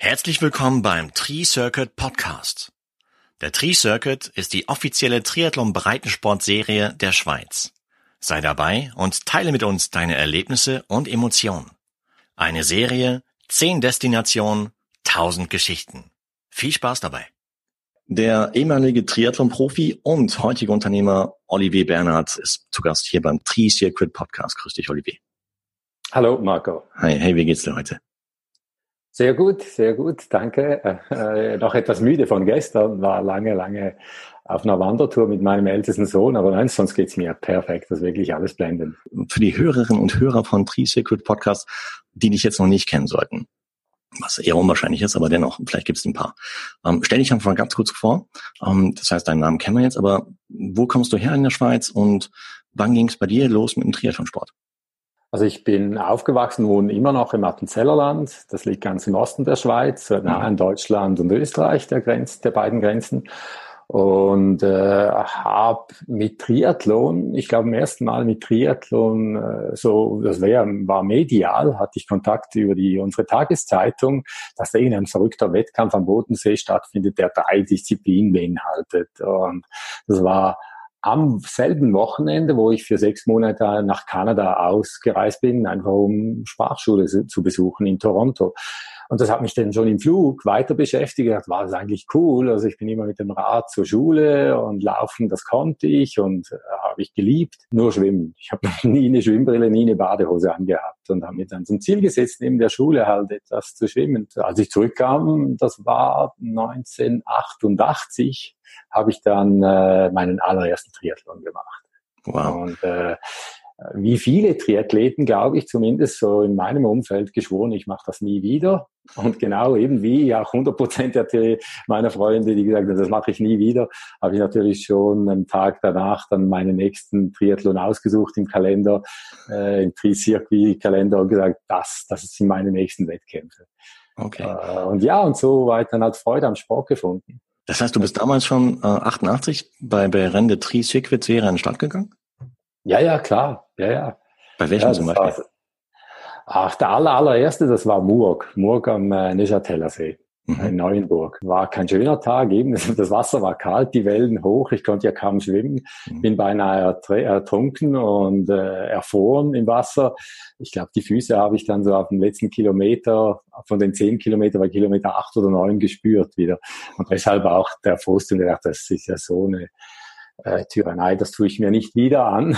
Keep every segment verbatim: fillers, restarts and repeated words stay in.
Herzlich willkommen beim Tri-Circuit Podcast. Der Tri-Circuit ist die offizielle Triathlon-Breitensport-Serie der Schweiz. Sei dabei und teile mit uns deine Erlebnisse und Emotionen. Eine Serie, zehn Destinationen, tausend Geschichten. Viel Spaß dabei. Der ehemalige Triathlon-Profi und heutige Unternehmer Olivier Bernhard ist zu Gast hier beim Tri-Circuit Podcast. Grüß dich, Olivier. Hallo, Marco. Hi, hey, wie geht's dir heute? Sehr gut, sehr gut, danke. Äh, noch etwas müde von gestern, war lange, lange auf einer Wandertour mit meinem ältesten Sohn, aber nein, sonst geht's mir perfekt, das ist wirklich alles blendend. Für die Hörerinnen und Hörer von Tri-Circuit Podcast, die dich jetzt noch nicht kennen sollten, was eher unwahrscheinlich ist, aber dennoch, vielleicht gibt's ein paar. Ähm, stell dich einfach mal ganz kurz vor, ähm, das heißt, deinen Namen kennen wir jetzt, aber wo kommst du her in der Schweiz und wann ging's bei dir los mit dem Triathlonsport? Also ich bin aufgewachsen, wohne immer noch im Appenzellerland. Das liegt ganz im Osten der Schweiz, nahe an Deutschland und Österreich, der Grenz, der beiden Grenzen. Und äh, habe mit Triathlon, ich glaube, im ersten Mal mit Triathlon, äh, so das wär, war medial, hatte ich Kontakt über die unsere Tageszeitung, dass da irgendein verrückter Wettkampf am Bodensee stattfindet, der drei Disziplinen beinhaltet. Und das war am selben Wochenende, wo ich für sechs Monate nach Kanada ausgereist bin, einfach um Sprachschule zu besuchen in Toronto. Und das hat mich dann schon im Flug weiter beschäftigt. Das war das eigentlich cool. Also ich bin immer mit dem Rad zur Schule und laufen, das konnte ich und äh, habe ich geliebt. Nur schwimmen. Ich habe nie eine Schwimmbrille, nie eine Badehose angehabt und habe mir dann zum Ziel gesetzt, neben der Schule halt etwas zu schwimmen. Als ich zurückkam, das war neunzehnhundertachtundachtzig, habe ich dann äh, meinen allerersten Triathlon gemacht. Wow. Und äh, wie viele Triathleten, glaube ich, zumindest so in meinem Umfeld geschworen, ich mache das nie wieder. Und genau eben wie auch hundert Prozent meiner Freunde, die gesagt haben, das mache ich nie wieder, habe ich natürlich schon einen Tag danach dann meinen nächsten Triathlon ausgesucht im Kalender, äh, im Tri-Circuit-Kalender und gesagt, das, das sind meine nächsten Wettkämpfe. Okay. Äh, und ja, und so war ich dann halt Freude am Sport gefunden. Das heißt, du bist damals schon äh, achtundachtzig bei, bei Rennen der Tri-Circuit-Serie an den Start gegangen? Ja, ja, klar. Ja, ja. Bei welchem ja, zum Beispiel? War, ach, der aller, allererste, das war Murg. Murg am äh, Neuchâteler-See mhm. in Neuenburg. War kein schöner Tag, eben. Das Wasser war kalt, die Wellen hoch. Ich konnte ja kaum schwimmen. Mhm. Bin beinahe ertrunken und äh, erfroren im Wasser. Ich glaube, die Füße habe ich dann so auf dem letzten Kilometer, von den zehn Kilometer bei Kilometer acht oder neun gespürt wieder. Und deshalb auch der Frust und gedacht, das ist ja so eine Äh, Tyrannei, das tue ich mir nicht wieder an.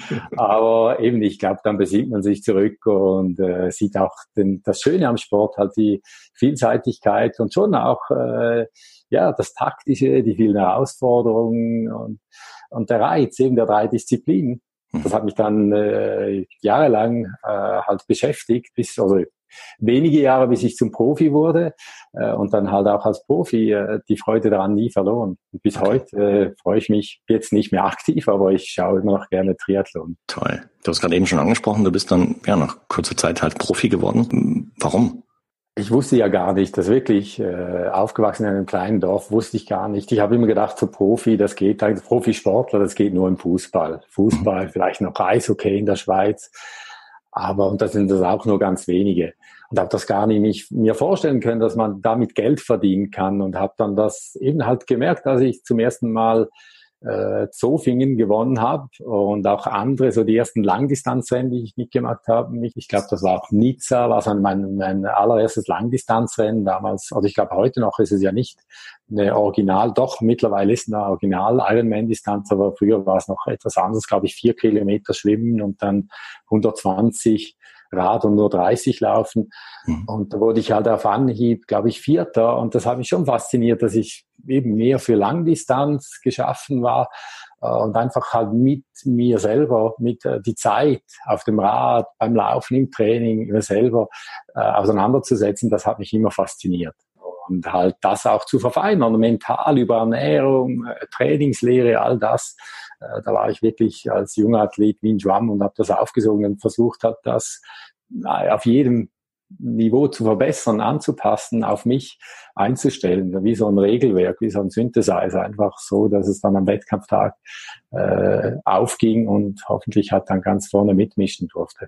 Aber eben, ich glaube, dann besinnt man sich zurück und äh, sieht auch den, das Schöne am Sport, halt die Vielseitigkeit und schon auch äh, ja das Taktische, die vielen Herausforderungen und, und der Reiz eben der drei Disziplinen. Das hat mich dann äh, jahrelang äh, halt beschäftigt, bis also wenige Jahre, bis ich zum Profi wurde äh, und dann halt auch als Profi äh, die Freude daran nie verloren. Und bis okay. heute äh, freue ich mich jetzt nicht mehr aktiv, aber ich schaue immer noch gerne Triathlon. Toll. Du hast gerade eben schon angesprochen, du bist dann ja nach kurzer Zeit halt Profi geworden. Warum? Ich wusste ja gar nicht, dass wirklich äh, aufgewachsen in einem kleinen Dorf, wusste ich gar nicht. Ich habe immer gedacht, so Profi, das geht, also Profisportler, das geht nur im Fußball. Fußball, mhm. vielleicht noch Eishockey in der Schweiz. Aber, und das sind das auch nur ganz wenige. Und habe das gar nicht mich, mir vorstellen können, dass man damit Geld verdienen kann. Und habe dann das eben halt gemerkt, als ich zum ersten Mal äh, Zofingen gewonnen habe und auch andere, so die ersten Langdistanzrennen, die ich mitgemacht habe. Ich glaube, das war auch Nizza, war so mein, mein allererstes Langdistanzrennen damals. Also ich glaube, heute noch ist es ja nicht eine Original, doch mittlerweile ist eine Original-Ironman-Distanz, aber früher war es noch etwas anderes, glaube ich, vier Kilometer schwimmen und dann hundertzwanzig Rad und nur dreißig laufen. Mhm. Und da wurde ich halt auf Anhieb, glaube ich, Vierter. Und das hat mich schon fasziniert, dass ich eben mehr für Langdistanz geschaffen war äh, und einfach halt mit mir selber, mit äh, die Zeit auf dem Rad, beim Laufen, im Training, mir selber äh, auseinanderzusetzen. Das hat mich immer fasziniert. Und halt das auch zu verfeinern, mental über Ernährung, äh, Trainingslehre, all das. Äh, da war ich wirklich als junger Athlet wie ein Schwamm und habe das aufgesogen und versucht, hat das äh, auf jedem Niveau zu verbessern, anzupassen, auf mich einzustellen, wie so ein Regelwerk, wie so ein Synthesizer, einfach so, dass es dann am Wettkampftag äh, aufging und hoffentlich halt dann ganz vorne mitmischen durfte.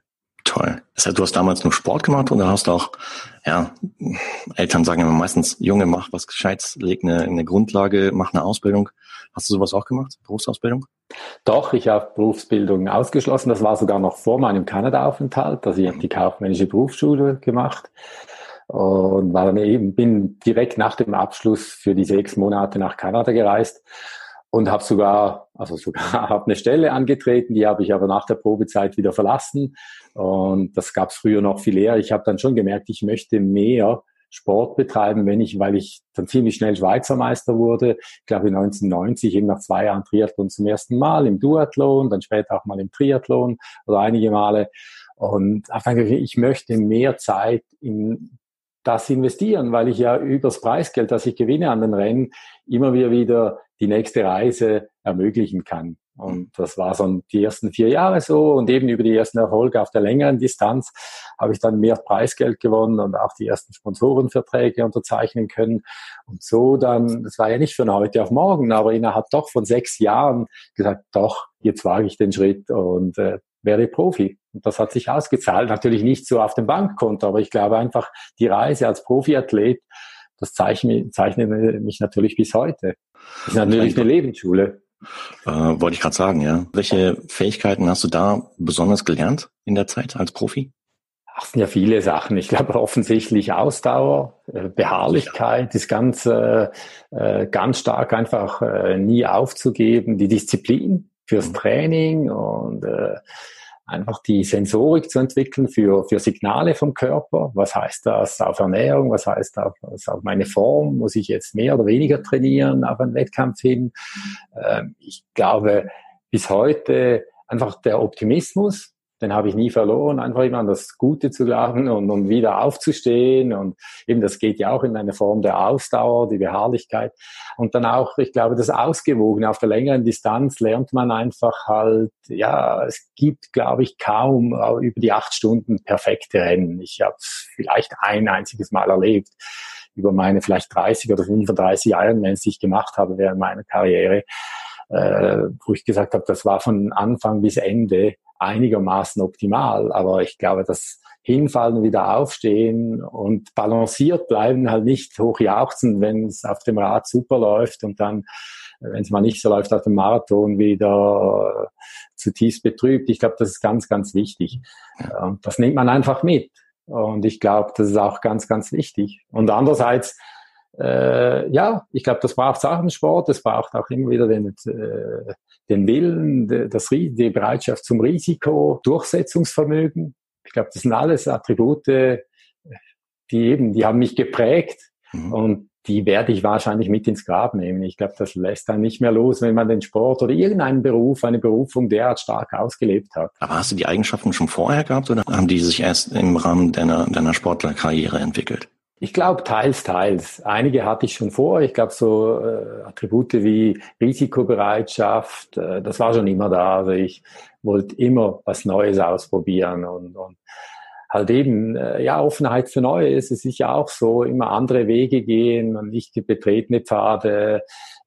Toll. Das heißt, du hast damals nur Sport gemacht oder hast auch, ja, Eltern sagen immer meistens, Junge, mach was Gescheites, leg eine, eine Grundlage, mach eine Ausbildung. Hast du sowas auch gemacht, Berufsausbildung? Doch, ich habe Berufsbildung ausgeschlossen. Das war sogar noch vor meinem Kanada-Aufenthalt. Also ich habe die kaufmännische Berufsschule gemacht und war dann eben, bin direkt nach dem Abschluss für die sechs Monate nach Kanada gereist. Und habe sogar, also sogar habe eine Stelle angetreten, die habe ich aber nach der Probezeit wieder verlassen. Und das gab es früher noch viel eher. Ich habe dann schon gemerkt, ich möchte mehr Sport betreiben, wenn ich, weil ich dann ziemlich schnell Schweizer Meister wurde. Ich glaube neunzehnhundertneunzig, eben nach zwei Jahren Triathlon zum ersten Mal im Duathlon, dann später auch mal im Triathlon oder einige Male. Und einfach, ich möchte mehr Zeit in das investieren, weil ich ja übers Preisgeld, das ich gewinne an den Rennen, immer wieder wieder die nächste Reise ermöglichen kann. Und das war so die ersten vier Jahre so. Und eben über die ersten Erfolge auf der längeren Distanz habe ich dann mehr Preisgeld gewonnen und auch die ersten Sponsorenverträge unterzeichnen können. Und so dann, das war ja nicht von heute auf morgen, aber innerhalb doch von sechs Jahren gesagt, doch, jetzt wage ich den Schritt und äh, werde Profi. Und das hat sich ausgezahlt. Natürlich nicht so auf dem Bankkonto, aber ich glaube einfach, die Reise als Profiathlet, das zeichnet, zeichnet mich natürlich bis heute. Das ist natürlich eine Lebensschule. Äh, wollte ich gerade sagen, ja. Welche Fähigkeiten hast du da besonders gelernt in der Zeit als Profi? Ach, es sind ja viele Sachen. Ich glaube offensichtlich Ausdauer, Beharrlichkeit, das Ganze äh, ganz stark einfach äh, nie aufzugeben, die Disziplin fürs Training und äh, einfach die Sensorik zu entwickeln für, für Signale vom Körper. Was heißt das auf Ernährung? Was heißt das auf meine Form? Muss ich jetzt mehr oder weniger trainieren auf einen Wettkampf hin? Ähm, ich glaube, bis heute einfach der Optimismus, den habe ich nie verloren, einfach immer an das Gute zu glauben und, und wieder aufzustehen. Und eben das geht ja auch in eine Form der Ausdauer, die Beharrlichkeit. Und dann auch, ich glaube, das Ausgewogene auf der längeren Distanz lernt man einfach halt, ja, es gibt, glaube ich, kaum über die acht Stunden perfekte Rennen. Ich habe es vielleicht ein einziges Mal erlebt über meine vielleicht dreißig oder fünfunddreißig Ironmans, die ich gemacht habe während meiner Karriere, äh, wo ich gesagt habe, das war von Anfang bis Ende einigermaßen optimal, aber ich glaube, das Hinfallen, wieder aufstehen und balanciert bleiben, halt nicht hochjauchzen, wenn es auf dem Rad super läuft und dann, wenn es mal nicht so läuft, auf dem Marathon wieder zutiefst betrübt. Ich glaube, das ist ganz, ganz wichtig. Und das nimmt man einfach mit. Und ich glaube, das ist auch ganz, ganz wichtig. Und andererseits, äh, ja, ich glaube, das braucht auch im Sport. Es braucht auch immer wieder den, äh, den Willen, das, die Bereitschaft zum Risiko, Durchsetzungsvermögen. Ich glaube, das sind alles Attribute, die eben, die haben mich geprägt mhm. und die werde ich wahrscheinlich mit ins Grab nehmen. Ich glaube, das lässt dann nicht mehr los, wenn man den Sport oder irgendeinen Beruf, eine Berufung derart stark ausgelebt hat. Aber hast du die Eigenschaften schon vorher gehabt oder haben die sich erst im Rahmen deiner, deiner Sportlerkarriere entwickelt? Ich glaube, teils, teils. Einige hatte ich schon vor. Ich glaube, so äh, Attribute wie Risikobereitschaft, äh, das war schon immer da. Also ich wollte immer was Neues ausprobieren und, und halt eben, äh, ja, Offenheit für Neues. Es ist ja auch so, immer andere Wege gehen und nicht die betretene Pfade.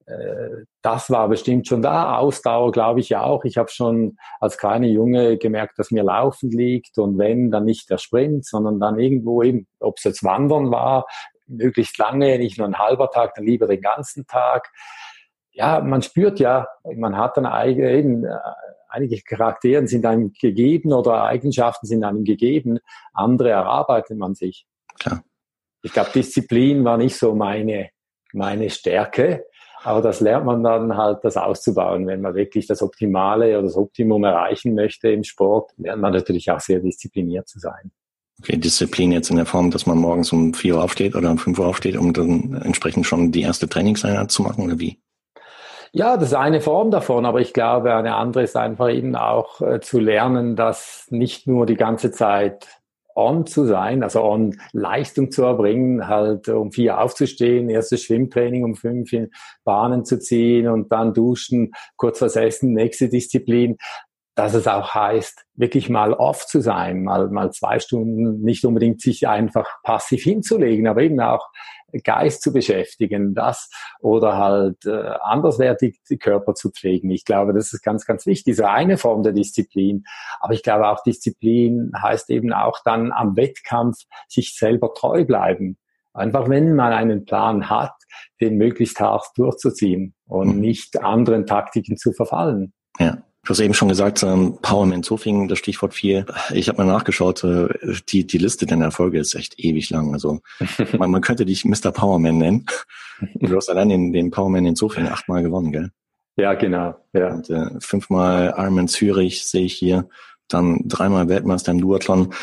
Das war bestimmt schon da. Ausdauer glaube ich ja auch. Ich habe schon als kleiner Junge gemerkt, dass mir Laufen liegt und wenn, dann nicht der Sprint, sondern dann irgendwo eben, ob es jetzt Wandern war, möglichst lange, nicht nur ein halber Tag, dann lieber den ganzen Tag. Ja, man spürt ja, man hat dann eigene, eben, einige Charaktere sind einem gegeben oder Eigenschaften sind einem gegeben, andere erarbeitet man sich. Klar. Ich glaube, Disziplin war nicht so meine, meine Stärke. Aber das lernt man dann halt, das auszubauen. Wenn man wirklich das Optimale oder das Optimum erreichen möchte im Sport, lernt man natürlich auch sehr diszipliniert zu sein. Okay, Disziplin jetzt in der Form, dass man morgens um vier Uhr aufsteht oder um fünf Uhr aufsteht, um dann entsprechend schon die erste Trainingseinheit zu machen, oder wie? Ja, das ist eine Form davon, aber ich glaube, eine andere ist einfach eben auch äh, zu lernen, dass nicht nur die ganze Zeit on zu sein, also on Leistung zu erbringen, halt um vier aufzustehen, erstes Schwimmtraining um fünf in Bahnen zu ziehen und dann duschen, kurz was essen, nächste Disziplin. dass es auch heißt, wirklich mal off zu sein, mal, mal zwei Stunden nicht unbedingt sich einfach passiv hinzulegen, aber eben auch Geist zu beschäftigen, das oder halt äh, anderswertig die Körper zu pflegen. Ich glaube, das ist ganz, ganz wichtig. Das ist eine Form der Disziplin. Aber ich glaube auch, Disziplin heißt eben auch dann am Wettkampf sich selber treu bleiben. Einfach, wenn man einen Plan hat, den möglichst hart durchzuziehen und nicht anderen Taktiken zu verfallen. Ja. Du hast eben schon gesagt, ähm, Powerman Zofingen, das Stichwort vier. Ich habe mal nachgeschaut, äh, die die Liste deiner Erfolge ist echt ewig lang. Also man, man könnte dich Mister Powerman nennen. Du hast allein den, den Powerman in Zofingen achtmal gewonnen, gell? Ja, genau. Ja. Und äh, fünfmal Ironman Zürich sehe ich hier, dann dreimal Weltmeister im Duathlon.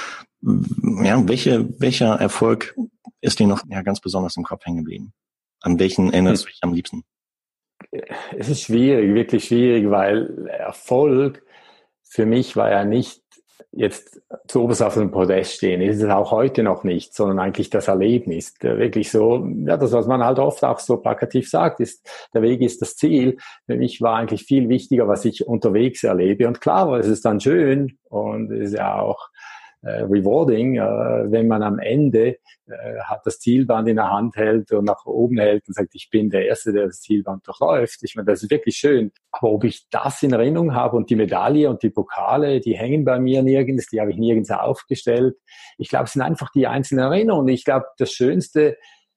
Ja, welche welcher Erfolg ist dir noch ja ganz besonders im Kopf hängen geblieben? An welchen erinnerst du dich am liebsten? Es ist schwierig, wirklich schwierig, weil Erfolg für mich war ja nicht jetzt zu oberst auf dem Podest stehen. Es ist es auch heute noch nicht, sondern eigentlich das Erlebnis. Wirklich so, ja, das, was man halt oft auch so plakativ sagt, ist, der Weg ist das Ziel. Für mich war eigentlich viel wichtiger, was ich unterwegs erlebe. Und klar, es ist dann schön und es ist ja auch äh, rewarding, äh, wenn man am Ende äh, hat das Zielband in der Hand hält und nach oben hält und sagt, ich bin der Erste, der das Zielband durchläuft. Ich meine, das ist wirklich schön. Aber ob ich das in Erinnerung habe und die Medaille und die Pokale, die hängen bei mir nirgends, die habe ich nirgends aufgestellt. Ich glaube, es sind einfach die einzelnen Erinnerungen. Ich glaube, das Schönste,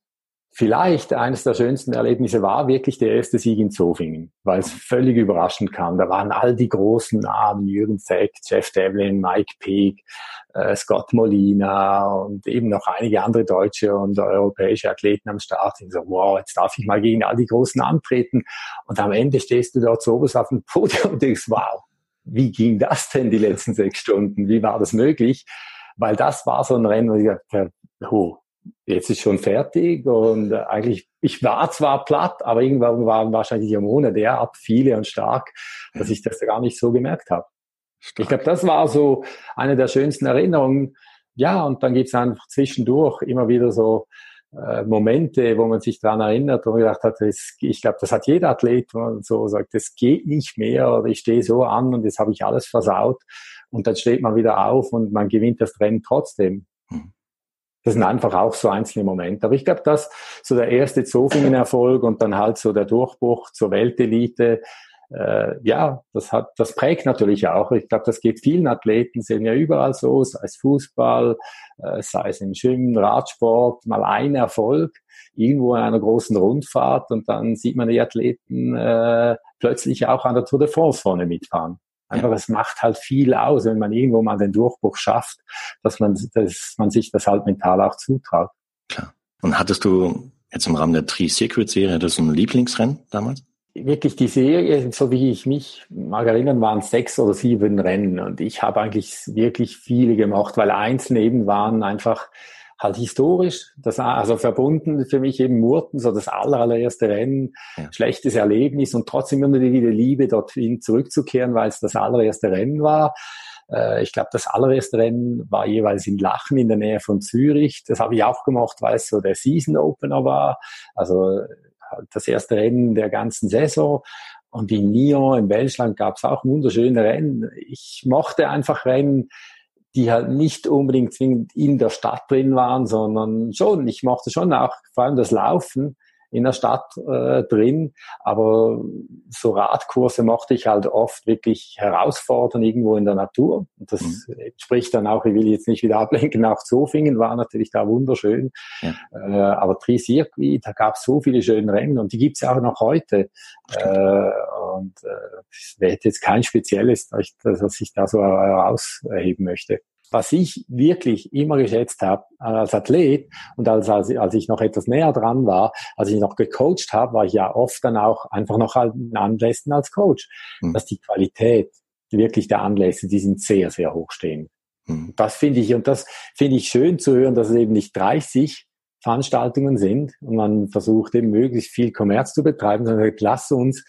vielleicht eines der schönsten Erlebnisse war wirklich der erste Sieg in Zofingen, weil es völlig überraschend kam. Da waren all die großen Namen, Jürgen Zeck, Jeff Devlin, Mike Peake, äh, Scott Molina und eben noch einige andere deutsche und europäische Athleten am Start. Und so, wow, jetzt darf ich mal gegen all die Großen antreten. Und am Ende stehst du dort so oben auf dem Podium und denkst, wow, wie ging das denn die letzten sechs Stunden? Wie war das möglich? Weil das war so ein Rennen, wo ich dachte, oh, jetzt ist schon fertig und eigentlich, ich war zwar platt, aber irgendwann waren wahrscheinlich die Hormone derart viele und stark, dass ich das gar nicht so gemerkt habe. Stark. Ich glaube, das war so eine der schönsten Erinnerungen. Ja, und dann gibt's einfach zwischendurch immer wieder so äh, Momente, wo man sich dran erinnert, wo man gedacht hat, das, ich glaube, das hat jeder Athlet, wo man so sagt, das geht nicht mehr oder ich stehe so an und jetzt habe ich alles versaut und dann steht man wieder auf und man gewinnt das Rennen trotzdem. Hm. Das sind einfach auch so einzelne Momente. Aber ich glaube, dass so der erste Zofingen-Erfolg und dann halt so der Durchbruch zur Weltelite, äh, ja, das hat, das prägt natürlich auch. Ich glaube, das geht vielen Athleten, sehen ja überall so, sei es Fußball, äh, sei es im Schwimmen, Radsport, mal ein Erfolg, irgendwo in einer großen Rundfahrt und dann sieht man die Athleten äh, plötzlich auch an der Tour de France vorne mitfahren. Einfach, es macht halt viel aus, wenn man irgendwo mal den Durchbruch schafft, dass man, dass man sich das halt mental auch zutraut. Klar. Und hattest du jetzt im Rahmen der Tri-Circuit-Serie, hattest du ein Lieblingsrennen damals? Wirklich die Serie, so wie ich mich mag erinnern, waren sechs oder sieben Rennen und ich habe eigentlich wirklich viele gemacht, weil einzelne eben waren einfach halt historisch, das also verbunden für mich eben Murten, so das aller, allererste Rennen, ja. Schlechtes Erlebnis und trotzdem immer wieder Liebe, dorthin zurückzukehren, weil es das allererste Rennen war. Äh, ich glaube, das allererste Rennen war jeweils in Lachen in der Nähe von Zürich. Das habe ich auch gemacht, weil es so der Season Opener war, also das erste Rennen der ganzen Saison. Und in Nyon, im Welschland, gab es auch wunderschöne Rennen. Ich mochte einfach Rennen, die halt nicht unbedingt zwingend in der Stadt drin waren, sondern schon, ich mochte schon auch vor allem das Laufen in der Stadt äh, drin, aber so Radkurse mochte ich halt oft wirklich herausfordern irgendwo in der Natur. Und das mhm. spricht dann auch, ich will jetzt nicht wieder ablenken, auch Zofingen war natürlich da wunderschön, ja. äh, aber Tri-Circuit, da gab es so viele schöne Rennen und die gibt's ja auch noch heute. Äh, und äh, es wäre jetzt kein spezielles, dass ich da so herausheben möchte. Was ich wirklich immer geschätzt habe als Athlet und als, als, als ich noch etwas näher dran war, als ich noch gecoacht habe, war ich ja oft dann auch einfach noch an Anlässen als Coach, mhm. dass die Qualität wirklich der Anlässe, die sind sehr, sehr hoch stehen. Mhm. Das finde ich, und das finde ich schön zu hören, dass es eben nicht dreißig Veranstaltungen sind und man versucht eben möglichst viel Kommerz zu betreiben, sondern sagt, lass uns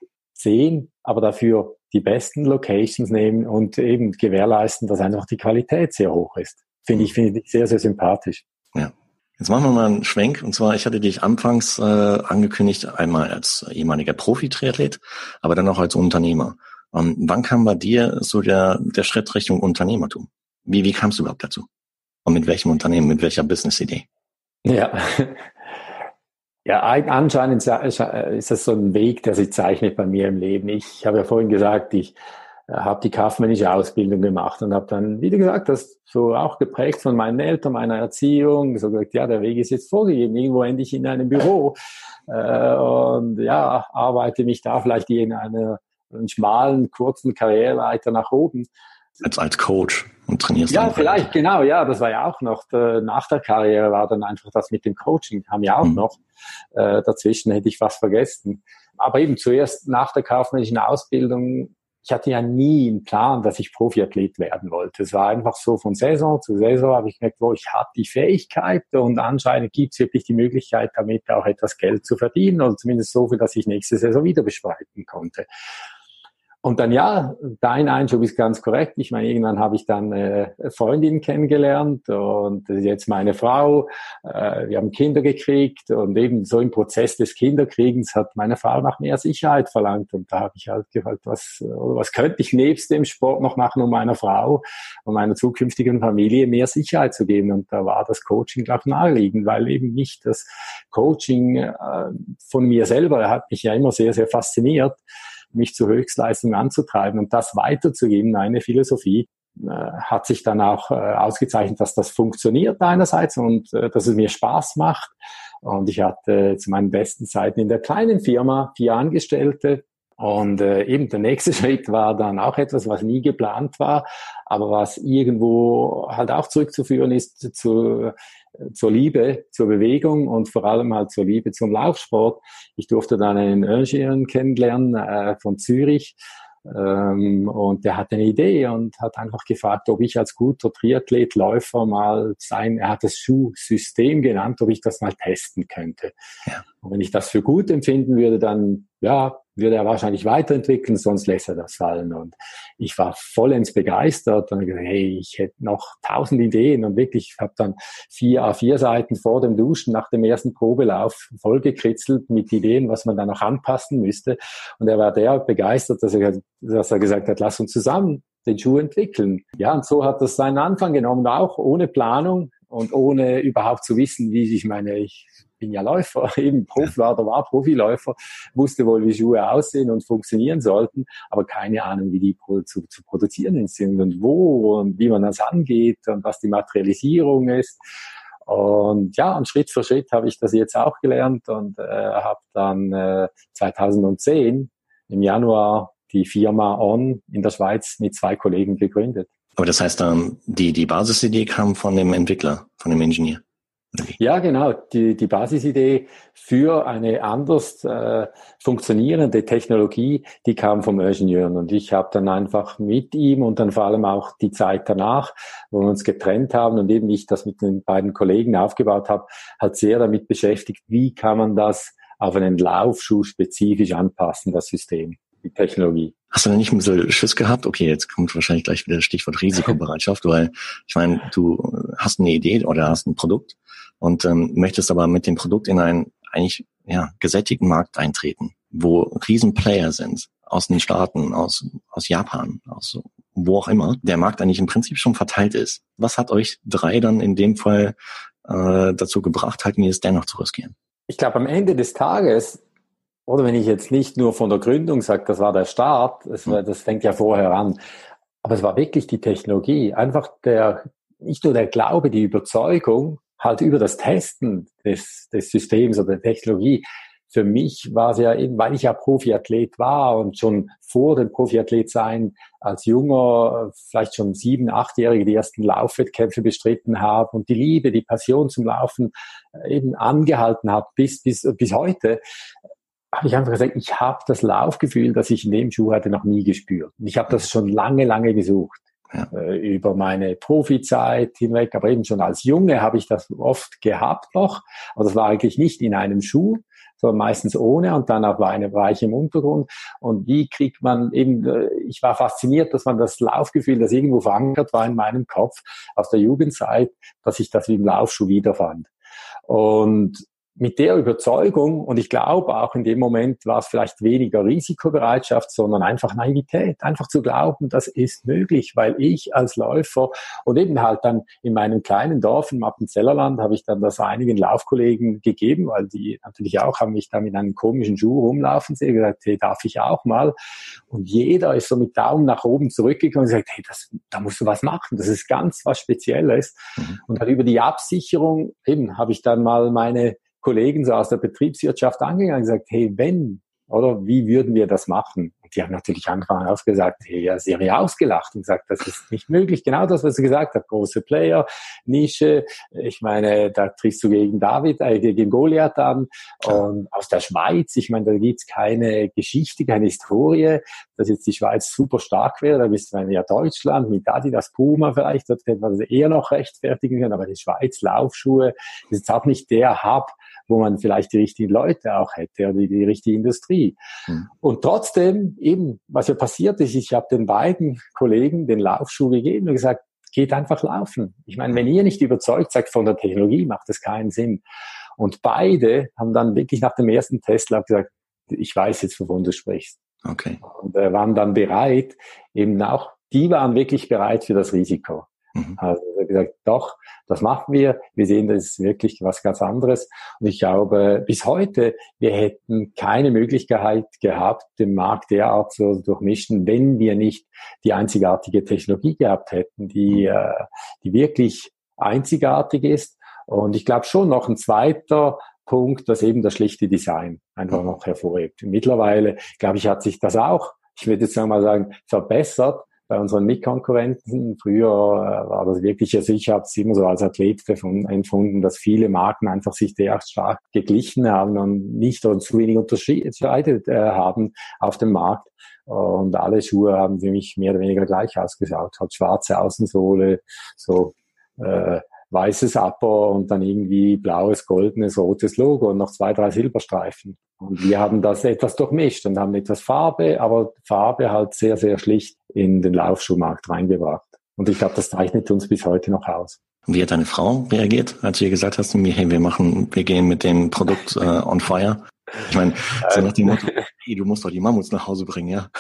zehn, aber dafür die besten Locations nehmen und eben gewährleisten, dass einfach die Qualität sehr hoch ist. Finde ich, finde ich sehr, sehr sympathisch. Ja. Jetzt machen wir mal einen Schwenk. Und zwar, ich hatte dich anfangs äh, angekündigt, einmal als ehemaliger Profi-Triathlet, aber dann auch als Unternehmer. Um, wann kam bei dir so der, der Schritt Richtung Unternehmertum? Wie, wie kamst du überhaupt dazu? Und mit welchem Unternehmen, mit welcher Business-Idee? Ja, ja, anscheinend ist das so ein Weg, der sich zeichnet bei mir im Leben. Ich habe ja vorhin gesagt, ich habe die kaufmännische Ausbildung gemacht und habe dann, wie du gesagt hast, so auch geprägt von meinen Eltern, meiner Erziehung, so gesagt, ja, der Weg ist jetzt vorgegeben, irgendwo ende ich in einem Büro äh, und ja, arbeite mich da vielleicht in einer einen schmalen, kurzen Karriereleiter nach oben. Als, als Coach und trainierst ja, dann vielleicht, weiter. Genau, ja, das war ja auch noch, der, nach der Karriere war dann einfach das mit dem Coaching, kam ja auch mhm. noch, äh, dazwischen hätte ich was vergessen. Aber eben zuerst nach der kaufmännischen Ausbildung, ich hatte ja nie einen Plan, dass ich Profiathlet werden wollte. Es war einfach so von Saison zu Saison, habe ich gemerkt, wo ich habe die Fähigkeit und anscheinend gibt es wirklich die Möglichkeit, damit auch etwas Geld zu verdienen oder zumindest so viel, dass ich nächste Saison wieder bestreiten konnte. Und dann, ja, dein Einschub ist ganz korrekt. Ich meine, irgendwann habe ich dann äh, Freundinnen kennengelernt und das ist jetzt meine Frau. Äh, wir haben Kinder gekriegt und eben so im Prozess des Kinderkriegens hat meine Frau nach mehr Sicherheit verlangt. Und da habe ich halt gefragt, was, was könnte ich nebst dem Sport noch machen, um meiner Frau und meiner zukünftigen Familie mehr Sicherheit zu geben. Und da war das Coaching gleich naheliegend, weil eben nicht das Coaching äh, von mir selber hat mich ja immer sehr, sehr fasziniert, mich zur Höchstleistung anzutreiben und das weiterzugeben, eine Philosophie, äh, hat sich dann auch äh, ausgezeichnet, dass das funktioniert einerseits und äh, dass es mir Spaß macht. Und ich hatte zu meinen besten Zeiten in der kleinen Firma vier Angestellte. Und äh, eben der nächste Schritt war dann auch etwas, was nie geplant war, aber was irgendwo halt auch zurückzuführen ist zu zur Liebe, zur Bewegung und vor allem halt zur Liebe zum Laufsport. Ich durfte dann einen Ingenieur kennenlernen äh, von Zürich ähm, und der hatte eine Idee und hat einfach gefragt, ob ich als guter Triathlet, Läufer mal sein, er hat das Schuhsystem genannt, ob ich das mal testen könnte. Ja. Und wenn ich das für gut empfinden würde, dann ja, würde er wahrscheinlich weiterentwickeln, sonst lässt er das fallen. Und ich war vollends begeistert und gesagt, hey, ich hätte noch tausend Ideen und wirklich, ich habe dann vier A vier Seiten vor dem Duschen nach dem ersten Probelauf vollgekritzelt mit Ideen, was man da noch anpassen müsste. Und er war derart begeistert, dass er, dass er gesagt hat, lass uns zusammen den Schuh entwickeln. Ja, und so hat das seinen Anfang genommen, auch ohne Planung und ohne überhaupt zu wissen, wie sich meine, ich bin ja Läufer, eben Profiler oder war Profiläufer, wusste wohl, wie Schuhe aussehen und funktionieren sollten, aber keine Ahnung, wie die zu, zu produzieren sind und wo und wie man das angeht und was die Materialisierung ist. Und ja, und Schritt für Schritt habe ich das jetzt auch gelernt und äh, habe dann äh, zweitausendzehn im Januar die Firma On in der Schweiz mit zwei Kollegen gegründet. Aber das heißt, die, die Basisidee kam von dem Entwickler, von dem Ingenieur? Ja, genau. Die, die Basisidee für eine anders äh, funktionierende Technologie, die kam vom Ingenieur. Und ich habe dann einfach mit ihm und dann vor allem auch die Zeit danach, wo wir uns getrennt haben und eben ich das mit den beiden Kollegen aufgebaut habe, halt sehr damit beschäftigt, wie kann man das auf einen Laufschuh spezifisch anpassen, das System, die Technologie. Hast du denn nicht ein bisschen Schiss gehabt? Okay, jetzt kommt wahrscheinlich gleich wieder das Stichwort Risikobereitschaft, weil ich meine, du hast eine Idee oder hast ein Produkt und ähm, möchtest aber mit dem Produkt in einen eigentlich ja gesättigten Markt eintreten, wo Riesenplayer sind, aus den Staaten, aus aus Japan, aus wo auch immer, der Markt eigentlich im Prinzip schon verteilt ist. Was hat euch drei dann in dem Fall äh, dazu gebracht, halt mir es dennoch zu riskieren? Ich glaube, am Ende des Tages, oder wenn ich jetzt nicht nur von der Gründung sage, das war der Start, das, war, das fängt ja vorher an, aber es war wirklich die Technologie, einfach der, nicht nur der Glaube, die Überzeugung, halt über das Testen des, des Systems oder der Technologie. Für mich war es ja eben, weil ich ja Profiathlet war und schon vor dem Profiathlet sein als junger, vielleicht schon sieben-, achtjährige die ersten Laufwettkämpfe bestritten habe und die Liebe, die Passion zum Laufen eben angehalten hat bis, bis, bis heute, habe ich einfach gesagt, ich habe das Laufgefühl, das ich in dem Schuh hatte, noch nie gespürt. Ich habe das schon lange, lange gesucht. Ja. Äh, über meine Profizeit hinweg, aber eben schon als Junge habe ich das oft gehabt noch, aber das war eigentlich nicht in einem Schuh, sondern meistens ohne und dann auf einem Bereich im Untergrund. Und wie kriegt man eben, ich war fasziniert, dass man das Laufgefühl, das irgendwo verankert war in meinem Kopf aus der Jugendzeit, dass ich das wie im Laufschuh wiederfand. Und mit der Überzeugung, und ich glaube auch in dem Moment war es vielleicht weniger Risikobereitschaft, sondern einfach Naivität, einfach zu glauben, das ist möglich, weil ich als Läufer und eben halt dann in meinem kleinen Dorf im Appenzellerland habe ich dann das einigen Laufkollegen gegeben, weil die natürlich auch haben mich da mit einem komischen Schuh rumlaufen sehen, gesagt, hey, darf ich auch mal? Und jeder ist so mit Daumen nach oben zurückgekommen und gesagt, hey, das, da musst du was machen, das ist ganz was Spezielles. Mhm. Und dann über die Absicherung eben habe ich dann mal meine Kollegen so aus der Betriebswirtschaft angegangen und gesagt, hey, wenn, oder wie würden wir das machen? Und die haben natürlich angefangen ausgesagt, hey, ja, sie haben ja ausgelacht und gesagt, das ist nicht möglich. Genau das, was sie gesagt hat, große Player, Nische. Ich meine, da triffst du gegen David, äh, gegen Goliath an. Und aus der Schweiz, ich meine, da gibt's keine Geschichte, keine Historie, dass jetzt die Schweiz super stark wäre. Da bist du ja Deutschland mit Adidas, Puma vielleicht, dort hätte man das eher noch rechtfertigen können. Aber die Schweiz, Laufschuhe, ist jetzt auch nicht der Hub, wo man vielleicht die richtigen Leute auch hätte oder die, die richtige Industrie. Mhm. Und trotzdem, eben, was ja passiert ist, ich habe den beiden Kollegen den Laufschuh gegeben und gesagt, geht einfach laufen. Ich meine, wenn ihr nicht überzeugt seid von der Technologie, macht das keinen Sinn. Und beide haben dann wirklich nach dem ersten Testlauf gesagt, ich weiß jetzt, wovon du sprichst. Okay. Und äh, waren dann bereit, eben auch, die waren wirklich bereit für das Risiko. Mhm. Also gesagt, doch, das machen wir. Wir sehen, das ist wirklich was ganz anderes. Und ich glaube, bis heute, wir hätten keine Möglichkeit gehabt, den Markt derart zu durchmischen, wenn wir nicht die einzigartige Technologie gehabt hätten, die, äh, die wirklich einzigartig ist. Und ich glaube schon noch ein zweiter Punkt, dass eben das schlichte Design einfach noch hervorhebt. Mittlerweile, glaube ich, hat sich das auch, ich würde jetzt mal sagen, verbessert. Bei unseren Mitkonkurrenten. Früher äh, war das wirklich, also ich habe es immer so als Athlet empfunden, dass viele Marken einfach sich derart stark geglichen haben und nicht oder zu wenig unterscheidet äh, haben auf dem Markt. Und alle Schuhe haben für mich mehr oder weniger gleich ausgeschaut. Hat schwarze Außensohle, so äh, weißes Upper und dann irgendwie blaues, goldenes, rotes Logo und noch zwei, drei Silberstreifen. Und wir haben das etwas durchmischt und haben etwas Farbe, aber Farbe halt sehr, sehr schlicht in den Laufschuhmarkt reingebracht. Und ich glaube, das zeichnet uns bis heute noch aus. Wie hat deine Frau reagiert, als du ihr gesagt hast, hey, wir machen, wir gehen mit dem Produkt äh, on fire? Ich meine, so nach dem Motto, hey, du musst doch die Mammuts nach Hause bringen, ja?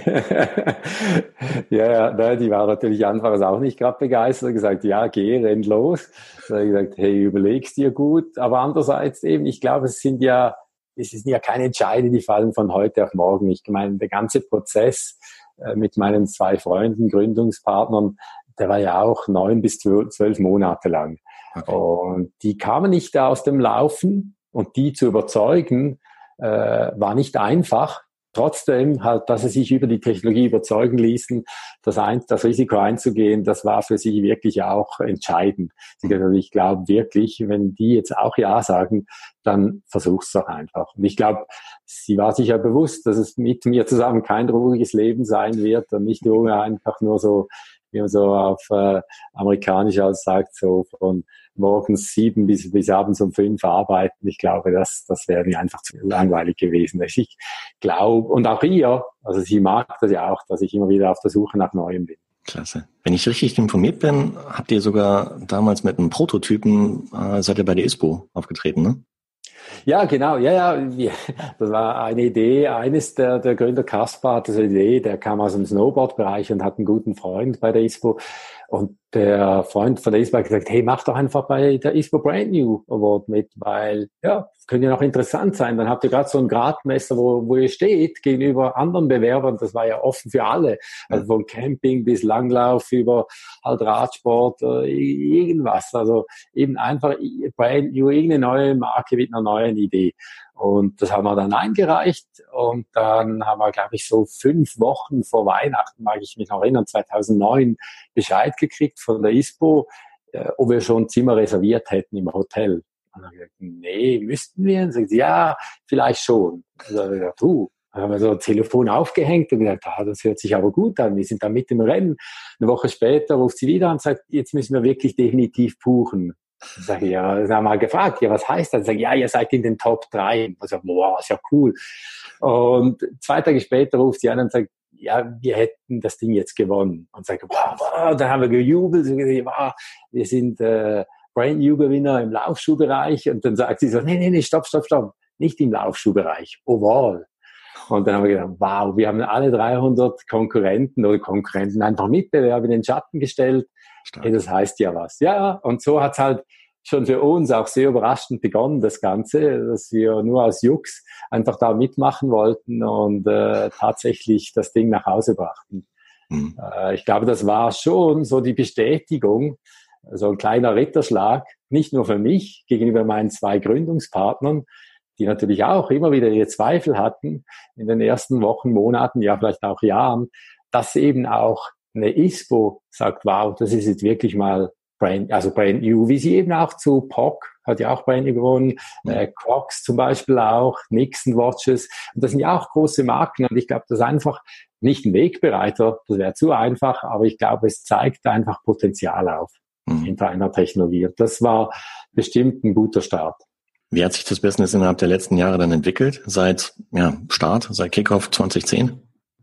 ja, ja, die war natürlich anfangs auch nicht gerade begeistert, gesagt, ja, geh, renn los. Da habe ich gesagt, hey, überleg's dir gut. Aber andererseits eben, ich glaube, es sind ja, es sind ja keine Entscheide, die fallen von heute auf morgen. Ich meine, der ganze Prozess äh, mit meinen zwei Freunden, Gründungspartnern, der war ja auch neun bis zwölf Monate lang. Okay. Und die kamen nicht aus dem Laufen. Und die zu überzeugen, äh, war nicht einfach. Trotzdem halt, dass sie sich über die Technologie überzeugen ließen, das, ein, das Risiko einzugehen, das war für sie wirklich auch entscheidend. Ich glaube wirklich, wenn die jetzt auch Ja sagen, dann versuch's doch einfach. Und ich glaube, sie war sich ja bewusst, dass es mit mir zusammen kein ruhiges Leben sein wird und nicht nur einfach nur so, wie man so auf äh, amerikanisch als sagt, so von morgens sieben bis, bis abends um fünf arbeiten. Ich glaube, das, das wäre mir einfach zu langweilig gewesen. Ich glaube, und auch ihr, also sie mag das ja auch, dass ich immer wieder auf der Suche nach Neuem bin. Klasse. Wenn ich richtig informiert bin, habt ihr sogar damals mit einem Prototypen, äh, seid ihr bei der I S P O aufgetreten, ne? Ja, genau. Ja, ja. Das war eine Idee. Eines der, der Gründer, Kaspar, hatte so eine Idee. Der kam aus dem Snowboard-Bereich und hat einen guten Freund bei der I S P O. Und der Freund von der I S P O hat gesagt, hey, mach doch einfach bei der I S P O Brand New Award mit, weil, ja, das könnte ja noch interessant sein. Dann habt ihr gerade so ein Gradmesser, wo, wo ihr steht, gegenüber anderen Bewerbern. Das war ja offen für alle. Also von Camping bis Langlauf über halt Radsport, äh, irgendwas. Also eben einfach Brand New, irgendeine neue Marke mit einer neuen Idee. Und das haben wir dann eingereicht und dann haben wir, glaube ich, so fünf Wochen vor Weihnachten, mag ich mich noch erinnern, zweitausendneun Bescheid gekriegt von der I S P O, äh, ob wir schon Zimmer reserviert hätten im Hotel. Und dann haben wir gesagt, nee, müssten wir? Und sagt sie, ja, vielleicht schon. Und dann haben wir gesagt, du, dann haben wir so ein Telefon aufgehängt und gesagt, ah, das hört sich aber gut an, wir sind da mit im Rennen. Eine Woche später ruft sie wieder an und sagt, jetzt müssen wir wirklich definitiv buchen. Dann sage ich, ja, dann haben wir gefragt, ja, was heißt das? Dann sage ich, ja, ihr seid in den Top drei. Also, boah, ist ja cool. Und zwei Tage später ruft sie an und sagt, ja, wir hätten das Ding jetzt gewonnen. Und sagt, wow, wow, dann haben wir gejubelt, wow, wir sind äh, Brand New Gewinner im Laufschuhbereich. Und dann sagt sie so, nee, nee, nee, stopp, stopp, stopp, nicht im Laufschuhbereich, Oval. Und dann haben wir gedacht, wow, wir haben alle dreihundert Konkurrenten oder Konkurrenten einfach Mitbewerber in den Schatten gestellt. Hey, das heißt ja was. Ja, und so hat's halt schon für uns auch sehr überraschend begonnen, das Ganze, dass wir nur aus Jux einfach da mitmachen wollten und äh, tatsächlich das Ding nach Hause brachten. Mhm. Äh, ich glaube, das war schon so die Bestätigung, so ein kleiner Ritterschlag, nicht nur für mich gegenüber meinen zwei Gründungspartnern, die natürlich auch immer wieder ihre Zweifel hatten in den ersten Wochen, Monaten, ja vielleicht auch Jahren, dass eben auch eine I S P O sagt, wow, das ist jetzt wirklich mal Brand, also Brand New, wie sie eben auch zu P O C, hat ja auch Brand New gewonnen, mhm. äh, Crocs zum Beispiel auch, Nixon Watches, und das sind ja auch große Marken, und ich glaube, das ist einfach nicht ein Wegbereiter, das wäre zu einfach, aber ich glaube, es zeigt einfach Potenzial auf mhm. hinter einer Technologie. Das war bestimmt ein guter Start. Wie hat sich das Business innerhalb der letzten Jahre dann entwickelt, seit ja, Start, seit Kickoff zwanzig zehn?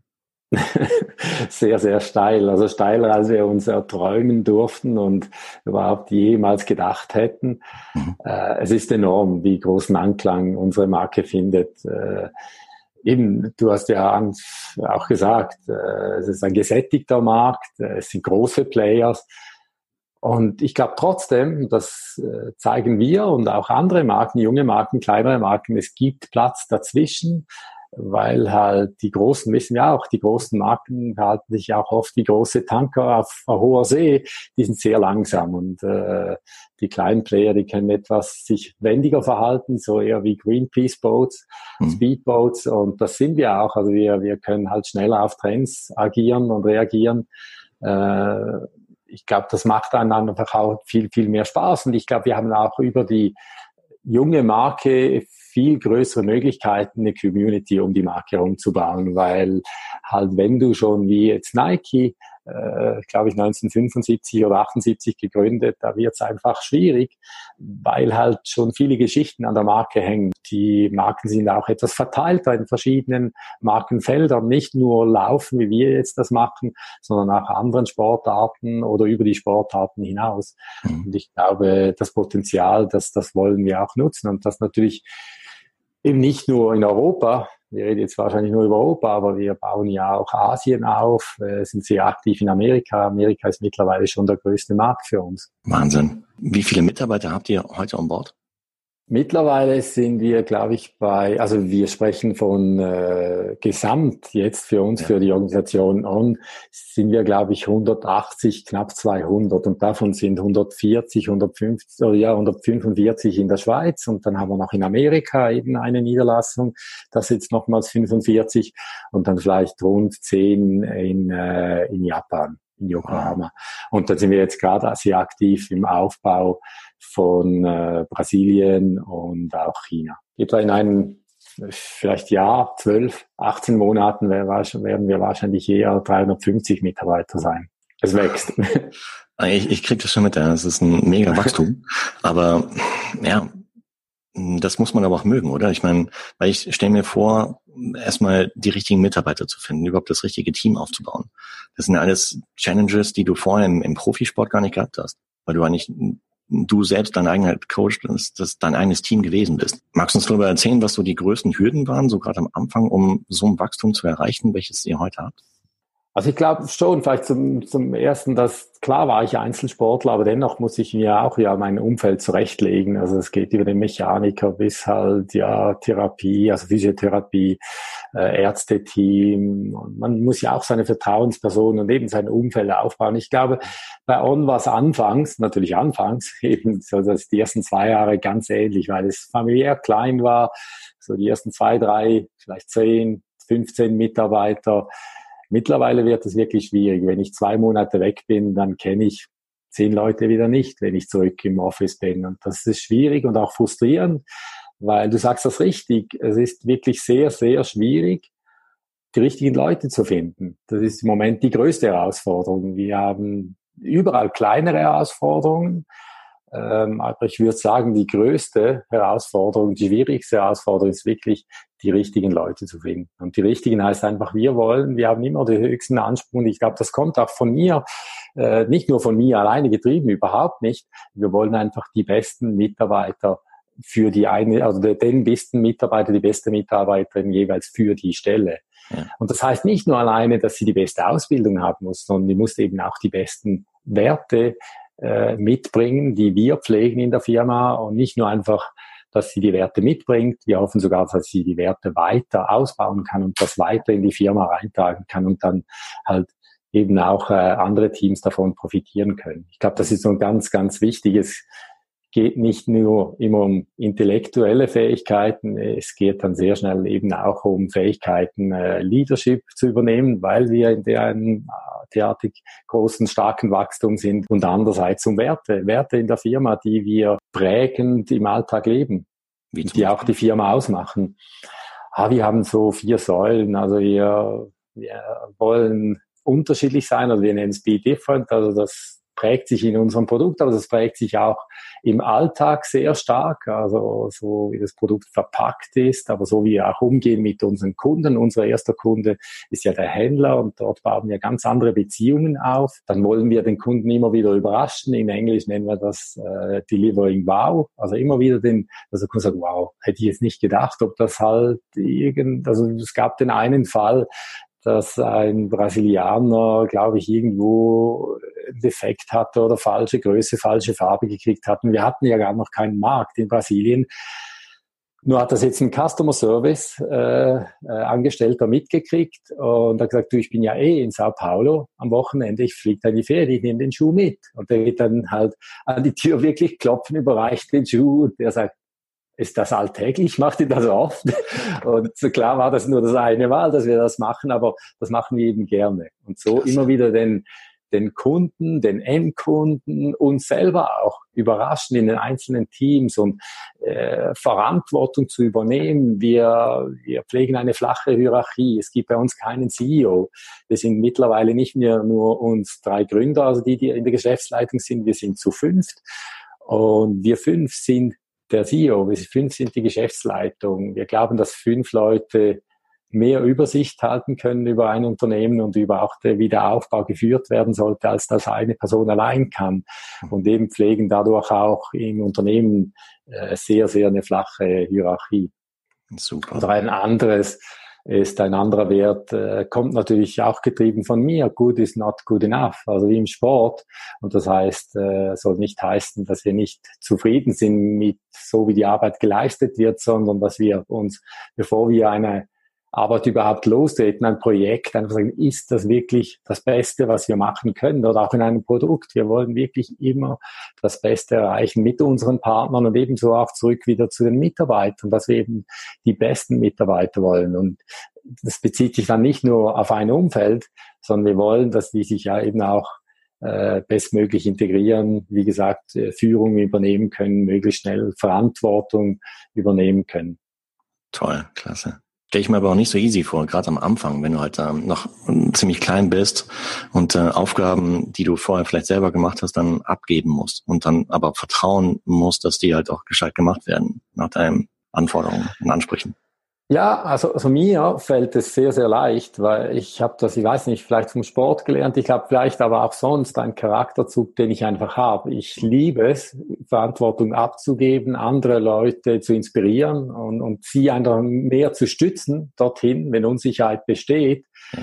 Sehr, sehr steil. Also steiler, als wir uns erträumen durften und überhaupt jemals gedacht hätten. Mhm. Äh, es ist enorm, wie großen Anklang unsere Marke findet. Äh, eben, du hast ja auch gesagt, äh, es ist ein gesättigter Markt, äh, es sind große Players. Und ich glaube trotzdem, das äh, zeigen wir und auch andere Marken, junge Marken, kleinere Marken, es gibt Platz dazwischen, weil halt die großen, wissen ja auch, die großen Marken verhalten sich auch oft wie große Tanker auf hoher See, die sind sehr langsam, und äh, die kleinen Player, die können etwas sich wendiger verhalten, so eher wie Greenpeace Boats, mhm. Speedboats, und das sind wir auch, also wir wir können halt schneller auf Trends agieren und reagieren. Äh, ich glaube, das macht dann einfach auch viel, viel mehr Spaß, und ich glaube, wir haben auch über die junge Marke viel größere Möglichkeiten, eine Community um die Marke herumzubauen, weil halt, wenn du schon wie jetzt Nike, äh, glaube ich neunzehnhundertfünfundsiebzig oder achtundsiebzig gegründet, da wird es einfach schwierig, weil halt schon viele Geschichten an der Marke hängen. Die Marken sind auch etwas verteilter in verschiedenen Markenfeldern, nicht nur Laufen, wie wir jetzt das machen, sondern auch anderen Sportarten oder über die Sportarten hinaus. Mhm. Und ich glaube, das Potenzial, das, das wollen wir auch nutzen, und das natürlich eben nicht nur in Europa. Wir reden jetzt wahrscheinlich nur über Europa, aber wir bauen ja auch Asien auf, äh, sind sehr aktiv in Amerika. Amerika ist mittlerweile schon der größte Markt für uns. Wahnsinn. Wie viele Mitarbeiter habt ihr heute an Bord? Mittlerweile sind wir, glaube ich, bei, also wir sprechen von äh, Gesamt jetzt für uns, ja. für die Organisation On, sind wir, glaube ich, hundertachtzig, knapp zweihundert, und davon sind hundertvierzig, hundertfünfzig, oder ja, hundertfünfundvierzig in der Schweiz, und dann haben wir noch in Amerika eben eine Niederlassung, das jetzt nochmals fünfundvierzig, und dann vielleicht rund zehn in, äh, in Japan, in Yokohama. Und dann sind wir jetzt gerade sehr aktiv im Aufbau von äh, Brasilien und auch China. Etwa in einem vielleicht Jahr, zwölf, achtzehn Monaten werden wir wahrscheinlich eher dreihundertfünfzig Mitarbeiter sein. Es wächst. Ich, ich kriege das schon mit, das ist ein mega Wachstum. Aber ja, das muss man aber auch mögen, oder? Ich meine, weil ich stelle mir vor, erstmal die richtigen Mitarbeiter zu finden, überhaupt das richtige Team aufzubauen. Das sind alles Challenges, die du vorher im, im Profisport gar nicht gehabt hast, weil du eigentlich du selbst dein eigener Coach, das, das dein eigenes Team gewesen bist. Magst du uns darüber erzählen, was so die größten Hürden waren, so gerade am Anfang, um so ein Wachstum zu erreichen, welches ihr heute habt? Also ich glaube schon, vielleicht zum, zum ersten, dass klar war ich Einzelsportler, aber dennoch muss ich mir auch ja mein Umfeld zurechtlegen. Also es geht über den Mechaniker bis halt ja Therapie, also Physiotherapie, äh, Ärzteteam. Und man muss ja auch seine Vertrauenspersonen und eben sein Umfeld aufbauen. Ich glaube, bei On war es anfangs, natürlich anfangs, eben so dass die ersten zwei Jahre ganz ähnlich, weil es familiär klein war. So die ersten zwei, drei, vielleicht zehn, fünfzehn Mitarbeiter. Mittlerweile wird es wirklich schwierig. Wenn ich zwei Monate weg bin, dann kenne ich zehn Leute wieder nicht, wenn ich zurück im Office bin. Und das ist schwierig und auch frustrierend, weil du sagst das richtig. Es ist wirklich sehr, sehr schwierig, die richtigen Leute zu finden. Das ist im Moment die größte Herausforderung. Wir haben überall kleinere Herausforderungen. Ähm, aber ich würde sagen, die größte Herausforderung, die schwierigste Herausforderung ist wirklich, die richtigen Leute zu finden. Und die richtigen heißt einfach, wir wollen, wir haben immer den höchsten Anspruch. Und ich glaube, das kommt auch von mir, äh, nicht nur von mir alleine getrieben, überhaupt nicht. Wir wollen einfach die besten Mitarbeiter für die eine, also den besten Mitarbeiter, die beste Mitarbeiterin jeweils für die Stelle. Ja. Und das heißt nicht nur alleine, dass sie die beste Ausbildung haben muss, sondern die muss eben auch die besten Werte äh, mitbringen, die wir pflegen in der Firma, und nicht nur einfach, dass sie die Werte mitbringt. Wir hoffen sogar, dass sie die Werte weiter ausbauen kann und das weiter in die Firma reintragen kann und dann halt eben auch äh, andere Teams davon profitieren können. Ich glaube, das ist so ein ganz, ganz wichtiges. Geht nicht nur immer um intellektuelle Fähigkeiten, es geht dann sehr schnell eben auch um Fähigkeiten, äh, Leadership zu übernehmen, weil wir in der einem derartig großen, starken Wachstum sind, und andererseits um Werte, Werte in der Firma, die wir prägend im Alltag leben, die auch die Firma ausmachen. Ah, wir haben so vier Säulen, also wir, wir wollen unterschiedlich sein, also wir nennen es Be Different, also das prägt sich in unserem Produkt, aber das prägt sich auch im Alltag sehr stark, also so wie das Produkt verpackt ist, aber so wie wir auch umgehen mit unseren Kunden. Unser erster Kunde ist ja der Händler, und dort bauen wir ganz andere Beziehungen auf. Dann wollen wir den Kunden immer wieder überraschen. In Englisch nennen wir das äh, Delivering Wow, also immer wieder den, also der Kunde sagt, wow, hätte ich jetzt nicht gedacht, ob das halt irgend, also es gab den einen Fall, dass ein Brasilianer, glaube ich, irgendwo einen Defekt hatte oder falsche Größe, falsche Farbe gekriegt hat. Und wir hatten ja gar noch keinen Markt in Brasilien. Nur hat das jetzt ein Customer Service äh, äh, Angestellter mitgekriegt und hat gesagt, du, ich bin ja eh in Sao Paulo am Wochenende, ich fliege da in die Ferien, ich nehme den Schuh mit. Und der wird dann halt an die Tür wirklich klopfen, überreicht den Schuh, und der sagt, ist das alltäglich? Macht ihr das oft? Und so klar war das nur das eine Mal, dass wir das machen, aber das machen wir eben gerne. Und so Klasse. Immer wieder den, den Kunden, den Endkunden, uns selber auch überraschen in den einzelnen Teams und äh, Verantwortung zu übernehmen. Wir, wir pflegen eine flache Hierarchie. Es gibt bei uns keinen C E O. Wir sind mittlerweile nicht mehr nur uns drei Gründer, also die, die in der Geschäftsleitung sind. Wir sind zu fünft. Und wir fünf sind der C E O, wir fünf sind die Geschäftsleitung. Wir glauben, dass fünf Leute mehr Übersicht halten können über ein Unternehmen und über auch der, wie der Aufbau geführt werden sollte, als das eine Person allein kann. Und eben pflegen dadurch auch im Unternehmen äh, sehr, sehr eine flache Hierarchie. Super. Oder ein anderes ist ein anderer Wert, äh, kommt natürlich auch getrieben von mir. Good is not good enough, also wie im Sport. Und das heißt, äh, soll nicht heißen, dass wir nicht zufrieden sind mit so, wie die Arbeit geleistet wird, sondern dass wir uns, bevor wir eine Arbeit überhaupt lostreten, ein Projekt, einfach sagen, ist das wirklich das Beste, was wir machen können, oder auch in einem Produkt. Wir wollen wirklich immer das Beste erreichen mit unseren Partnern und ebenso auch zurück wieder zu den Mitarbeitern, dass wir eben die besten Mitarbeiter wollen. Und das bezieht sich dann nicht nur auf ein Umfeld, sondern wir wollen, dass die sich ja eben auch äh, bestmöglich integrieren, wie gesagt, äh, Führung übernehmen können, möglichst schnell Verantwortung übernehmen können. Toll, klasse. Stelle ich mir aber auch nicht so easy vor, gerade am Anfang, wenn du halt ähm, noch ziemlich klein bist und äh, Aufgaben, die du vorher vielleicht selber gemacht hast, dann abgeben musst und dann aber vertrauen musst, dass die halt auch gescheit gemacht werden nach deinen Anforderungen und Ansprüchen. Ja, also, also mir fällt es sehr, sehr leicht, weil ich habe das, ich weiß nicht, vielleicht vom Sport gelernt, ich glaube vielleicht aber auch sonst ein Charakterzug, den ich einfach habe. Ich liebe es, Verantwortung abzugeben, andere Leute zu inspirieren und, und sie einfach mehr zu stützen dorthin, wenn Unsicherheit besteht. Ja.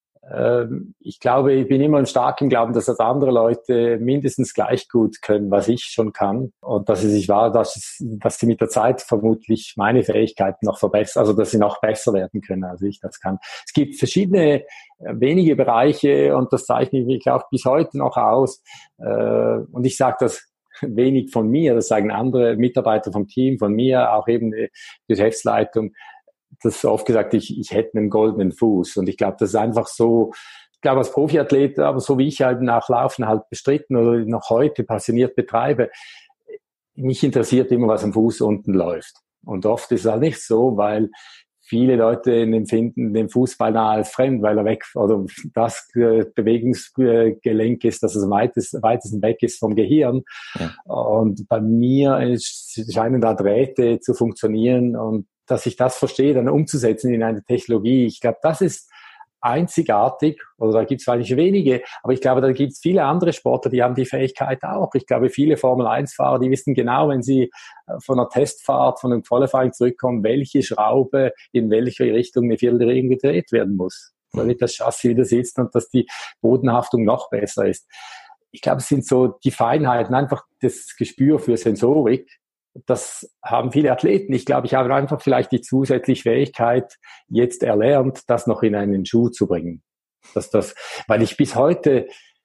Ich glaube, ich bin immer stark im Glauben, dass das andere Leute mindestens gleich gut können, was ich schon kann. Und dass es sich wahr, dass, es, dass sie mit der Zeit vermutlich meine Fähigkeiten noch verbessern, also dass sie noch besser werden können, als ich das kann. Es gibt verschiedene, wenige Bereiche und das zeichne ich mich auch bis heute noch aus. Und ich sage das wenig von mir, das sagen andere Mitarbeiter vom Team, von mir, auch eben die Geschäftsleitung. Das ist oft gesagt, ich, ich hätte einen goldenen Fuß. Und ich glaube, das ist einfach so, ich glaube, als Profiathlet, aber so wie ich halt nach Laufen halt bestritten oder noch heute passioniert betreibe, mich interessiert immer, was am Fuß unten läuft. Und oft ist es halt nicht so, weil viele Leute empfinden den Fußball nahe als fremd, weil er weg, oder das Bewegungsgelenk ist, dass es am weitesten, weitesten weg ist vom Gehirn. Ja. Und bei mir scheinen da Drähte zu funktionieren und dass ich das verstehe, dann umzusetzen in eine Technologie. Ich glaube, das ist einzigartig, oder da gibt es eigentlich wenige, aber ich glaube, da gibt es viele andere Sportler, die haben die Fähigkeit auch. Ich glaube, viele Formel eins Fahrer, die wissen genau, wenn sie von einer Testfahrt, von einem Qualifying zurückkommen, welche Schraube in welche Richtung eine Viertelregelung gedreht werden muss, damit das Chassis wieder sitzt und dass die Bodenhaftung noch besser ist. Ich glaube, es sind so die Feinheiten, einfach das Gespür für Sensorik. Das haben viele Athleten. Ich glaube, ich habe einfach vielleicht die zusätzliche Fähigkeit jetzt erlernt, das noch in einen Schuh zu bringen. Dass das, weil ich bis heute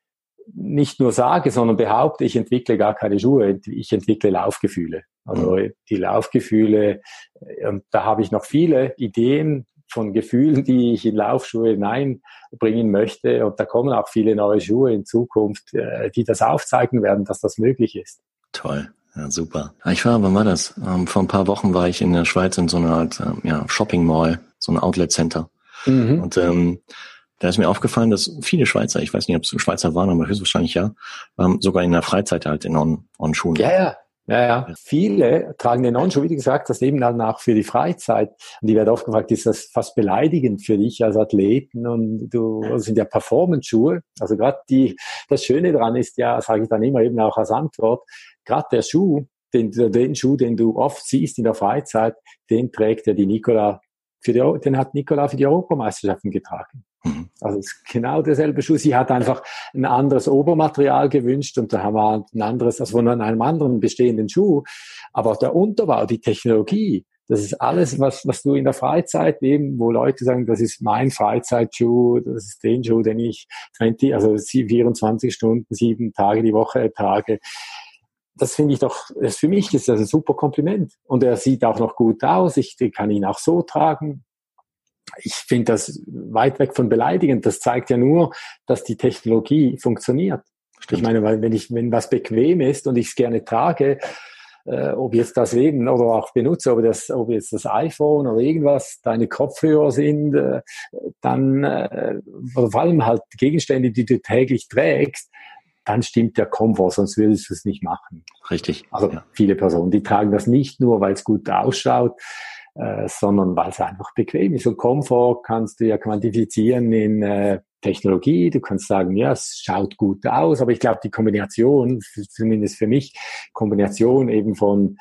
nicht nur sage, sondern behaupte, ich entwickle gar keine Schuhe, ich entwickle Laufgefühle. Also die Laufgefühle, und da habe ich noch viele Ideen von Gefühlen, die ich in Laufschuhe hineinbringen möchte. Und da kommen auch viele neue Schuhe in Zukunft, die das aufzeigen werden, dass das möglich ist. Toll. Ja, super. Ich war, wann war das? Ähm, vor ein paar Wochen war ich in der Schweiz in so einer Art ähm, ja, Shopping Mall, so ein Outlet Center. Mhm. Und ähm, da ist mir aufgefallen, dass viele Schweizer, ich weiß nicht, ob es Schweizer waren, aber höchstwahrscheinlich ja, ähm, sogar in der Freizeit halt in On-Schuhen. Ja, ja. Ja, ja. Ja. Viele tragen den On-Schuh, wie du gesagt hast, eben dann auch für die Freizeit. Und die werden oft gefragt, ist das fast beleidigend für dich als Athleten? Und du, das sind ja Performance-Schuhe. Also gerade die, das Schöne dran ist ja, sage ich dann immer eben auch als Antwort, gerade der Schuh, den, den Schuh, den du oft siehst in der Freizeit, den trägt ja die Nicola für die, den hat Nicola für die Europameisterschaften getragen. Mhm. Also es ist genau derselbe Schuh. Sie hat einfach ein anderes Obermaterial gewünscht und da haben wir ein anderes, also von einem anderen bestehenden Schuh. Aber der Unterbau, die Technologie, das ist alles, was, was du in der Freizeit eben, wo Leute sagen, das ist mein Freizeitschuh, das ist den Schuh, den ich zwanzig, also vierundzwanzig Stunden, sieben Tage die Woche trage. Das finde ich doch, das für mich ist das ein super Kompliment. Und er sieht auch noch gut aus. Ich kann ihn auch so tragen. Ich finde das weit weg von beleidigend. Das zeigt ja nur, dass die Technologie funktioniert. Stimmt. Ich meine, weil wenn ich, wenn was bequem ist und ich es gerne trage, äh, ob jetzt das eben oder auch benutze, ob das, ob jetzt das iPhone oder irgendwas, deine Kopfhörer sind, äh, dann, äh, oder vor allem halt Gegenstände, die du täglich trägst, dann stimmt der Komfort, sonst würdest du es nicht machen. Richtig. Also ja. Viele Personen, die tragen das nicht nur, weil es gut ausschaut, äh, sondern weil es einfach bequem ist. Und Komfort kannst du ja quantifizieren in äh, Technologie. Du kannst sagen, ja, es schaut gut aus, aber ich glaube, die Kombination, zumindest für mich, Kombination eben von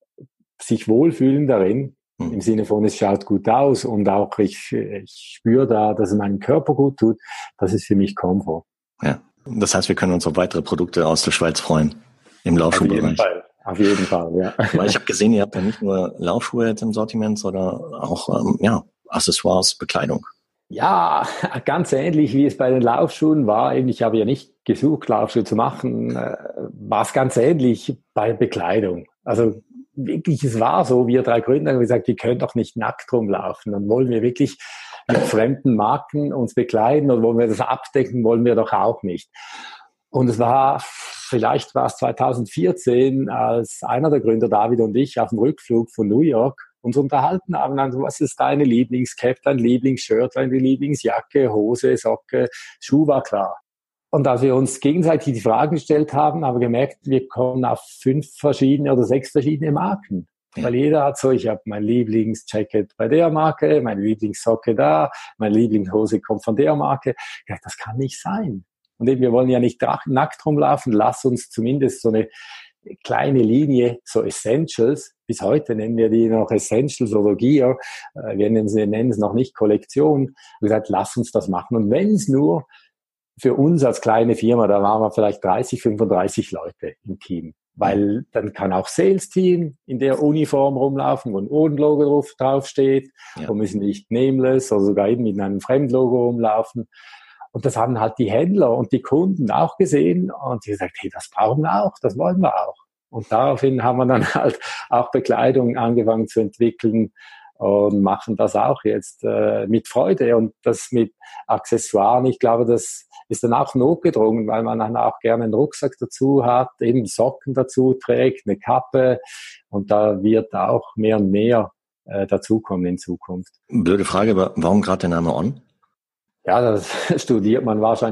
sich wohlfühlen darin, hm. im Sinne von, es schaut gut aus und auch ich, ich spüre da, dass es meinem Körper gut tut, das ist für mich Komfort. Ja. Das heißt, wir können uns auf weitere Produkte aus der Schweiz freuen im Laufschuhbereich. Auf jeden Fall, auf jeden Fall, ja. Weil ich habe gesehen, ihr habt ja nicht nur Laufschuhe jetzt im Sortiment, sondern auch ähm, ja, Accessoires, Bekleidung. Ja, ganz ähnlich wie es bei den Laufschuhen war. Eben, ich habe ja nicht gesucht, Laufschuhe zu machen, äh, war es ganz ähnlich bei Bekleidung. Also wirklich, es war so, wir drei Gründer haben gesagt, wir können doch nicht nackt rumlaufen. Dann wollen wir wirklich mit fremden Marken uns bekleiden und wollen wir das abdecken, wollen wir doch auch nicht. Und es war, vielleicht war es zwanzig vierzehn, als einer der Gründer, David und ich, auf dem Rückflug von New York uns unterhalten haben, also was ist deine Lieblingscap, dein Lieblingsshirt, deine Lieblingsjacke, Hose, Socke, Schuh war klar. Und als wir uns gegenseitig die Fragen gestellt haben, haben wir gemerkt, wir kommen auf fünf verschiedene oder sechs verschiedene Marken. Ja. Weil jeder hat so, ich habe mein Lieblingsjacket bei der Marke, meine Lieblingssocke da, meine Lieblingshose kommt von der Marke. Ja, das kann nicht sein. Und eben, wir wollen ja nicht nackt rumlaufen, lass uns zumindest so eine kleine Linie, so Essentials, bis heute nennen wir die noch Essentials oder Gear, wir nennen, sie, nennen es noch nicht Kollektion. Wir gesagt, lass uns das machen. Und wenn es nur für uns als kleine Firma, da waren wir vielleicht dreißig, fünfunddreißig Leute im Team. Weil dann kann auch Sales-Team in der Uniform rumlaufen, wo ein Oden-Logo drauf, draufsteht. Ja. Wir müssen nicht nameless oder sogar eben mit einem Fremdlogo rumlaufen. Und das haben halt die Händler und die Kunden auch gesehen und die gesagt, hey, das brauchen wir auch, das wollen wir auch. Und daraufhin haben wir dann halt auch Bekleidung angefangen zu entwickeln und machen das auch jetzt äh, mit Freude. Und das mit Accessoires, ich glaube, das ist dann auch notgedrungen, weil man dann auch gerne einen Rucksack dazu hat, eben Socken dazu trägt, eine Kappe und da wird auch mehr und mehr äh, dazukommen in Zukunft. Blöde Frage, aber warum gerade der Name On? Ja, das studiert man wahrscheinlich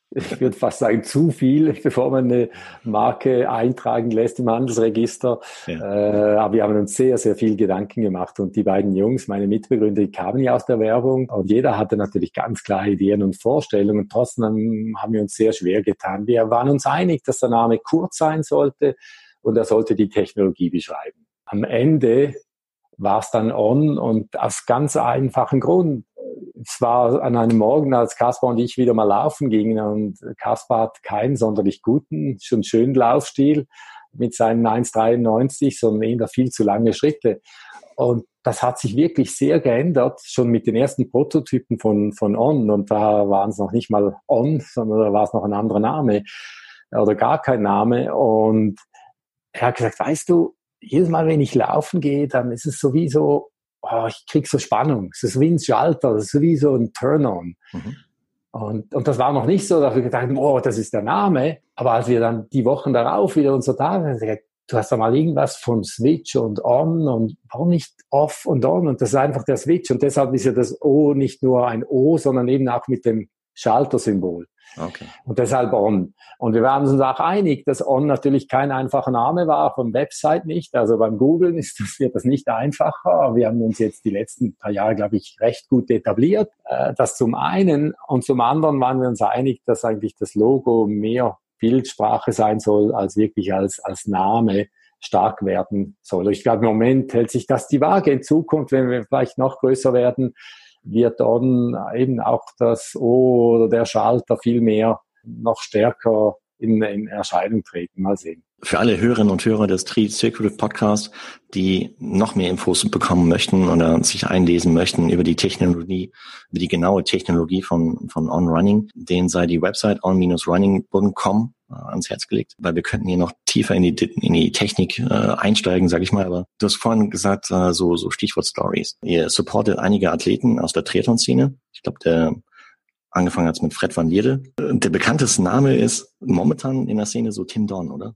ich würde fast sagen, zu viel, bevor man eine Marke eintragen lässt im Handelsregister. Ja. Äh, aber wir haben uns sehr, sehr viel Gedanken gemacht. Und die beiden Jungs, meine Mitbegründer, die kamen ja aus der Werbung. Und jeder hatte natürlich ganz klare Ideen und Vorstellungen. Und trotzdem haben wir uns sehr schwer getan. Wir waren uns einig, dass der Name kurz sein sollte und er sollte die Technologie beschreiben. Am Ende war es dann On und aus ganz einfachem Grund. Es war an einem Morgen, als Kaspar und ich wieder mal laufen gingen und Kaspar hat keinen sonderlich guten, schon schönen Laufstil mit seinen eins Komma dreiundneunzig, sondern eher viel zu lange Schritte. Und das hat sich wirklich sehr geändert, schon mit den ersten Prototypen von, von On. Und da waren es noch nicht mal On, sondern da war es noch ein anderer Name oder gar kein Name. Und er hat gesagt, weißt du, jedes Mal, wenn ich laufen gehe, dann ist es sowieso, oh, ich krieg so Spannung. Es ist wie ein Schalter, es ist wie so ein Turn-on. Mhm. Und, und das war noch nicht so, dass wir gedacht haben, oh, das ist der Name. Aber als wir dann die Wochen darauf wieder unser Tag haben, haben wir gesagt, du hast da mal irgendwas von Switch und On und warum nicht Off und On? Und das ist einfach der Switch. Und deshalb ist ja das O nicht nur ein O, sondern eben auch mit dem Schaltersymbol. Okay. Und deshalb On. Und wir waren uns auch einig, dass On natürlich kein einfacher Name war, vom Website nicht. Also beim Googlen ist das, wird das nicht einfacher. Aber wir haben uns jetzt die letzten paar Jahre, glaube ich, recht gut etabliert. Das zum einen. Und zum anderen waren wir uns einig, dass eigentlich das Logo mehr Bildsprache sein soll, als wirklich als, als Name stark werden soll. Ich glaube, im Moment hält sich das die Waage. In Zukunft, wenn wir vielleicht noch größer werden, wird dann eben auch das O oder der Schalter viel mehr noch stärker in, in Erscheinung treten. Mal sehen. Für alle Hörerinnen und Hörer des Tri-Circuit Podcasts, die noch mehr Infos bekommen möchten oder sich einlesen möchten über die Technologie, über die genaue Technologie von, von On Running, denen sei die Website on dash running punkt com äh, ans Herz gelegt, weil wir könnten hier noch tiefer in die, in die Technik äh, einsteigen, sage ich mal. Aber du hast vorhin gesagt, äh, so, so Stichwort Stories. Ihr supportet einige Athleten aus der Triathlon-Szene. Ich glaube, der angefangen hat's mit Fred van Lierde. Der bekannteste Name ist momentan in der Szene so Tim Don, oder?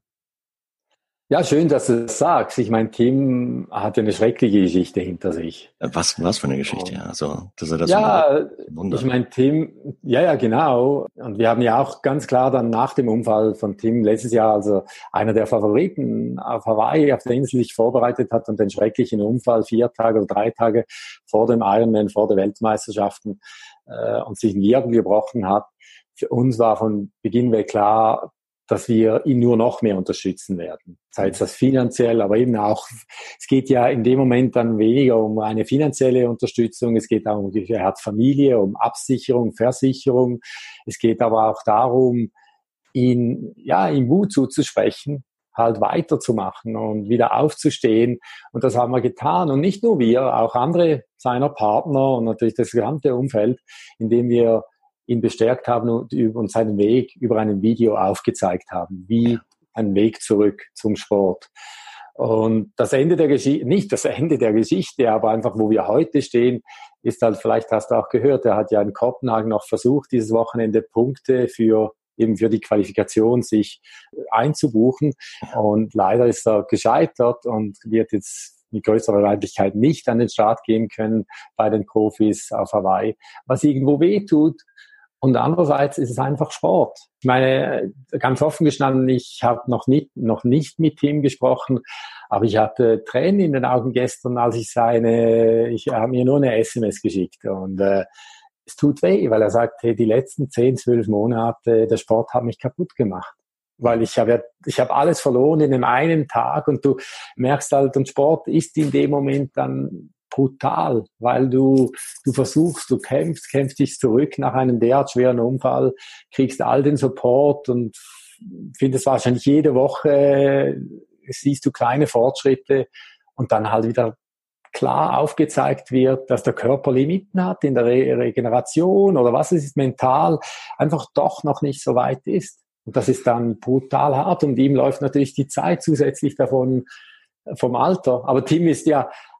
Ja, schön, dass du das sagst. Ich meine, Tim hat ja eine schreckliche Geschichte hinter sich. Was, was für eine Geschichte, ja. Also, dass er das ja, so ich meine, Tim, ja, ja, genau. Und wir haben ja auch ganz klar dann nach dem Unfall von Tim letztes Jahr, also einer der Favoriten auf Hawaii, auf der Insel sich vorbereitet hat und den schrecklichen Unfall vier Tage oder drei Tage vor dem Ironman, vor der Weltmeisterschaften äh, und sich ein Wirbel gebrochen hat. Für uns war von Beginn weg klar, dass wir ihn nur noch mehr unterstützen werden. Sei es das finanziell, aber eben auch, es geht ja in dem Moment dann weniger um eine finanzielle Unterstützung, es geht auch um, er hat Familie, um Absicherung, Versicherung, es geht aber auch darum, ihn, ja, ihm Mut zuzusprechen, halt weiterzumachen und wieder aufzustehen. Und das haben wir getan. Und nicht nur wir, auch andere seiner Partner und natürlich das gesamte Umfeld, in dem wir ihn bestärkt haben und, und seinen Weg über ein Video aufgezeigt haben, wie ein Weg zurück zum Sport. Und das Ende der Geschichte, nicht das Ende der Geschichte, aber einfach, wo wir heute stehen, ist halt, vielleicht hast du auch gehört, er hat ja in Kopenhagen noch versucht, dieses Wochenende Punkte für eben für die Qualifikation sich einzubuchen. Und leider ist er gescheitert und wird jetzt mit größerer Wahrscheinlichkeit nicht an den Start gehen können bei den Profis auf Hawaii, was irgendwo wehtut. Und andererseits ist es einfach Sport. Ich meine, ganz offen gestanden, ich habe noch nicht, noch nicht mit ihm gesprochen, aber ich hatte Tränen in den Augen gestern, als ich seine, ich habe mir nur eine S M S geschickt und äh, es tut weh, weil er sagt, hey, die letzten zehn, zwölf Monate, der Sport hat mich kaputt gemacht. Weil ich habe ich habe alles verloren in dem einen Tag und du merkst halt, und Sport ist in dem Moment dann brutal, weil du du versuchst, du kämpfst, kämpfst dich zurück nach einem derart schweren Unfall, kriegst all den Support und findest wahrscheinlich jede Woche, siehst du kleine Fortschritte und dann halt wieder klar aufgezeigt wird, dass der Körper Limiten hat in der Re- Regeneration oder was es ist, mental einfach doch noch nicht so weit ist. Und das ist dann brutal hart und ihm läuft natürlich die Zeit zusätzlich davon vom Alter. Aber Tim ist ja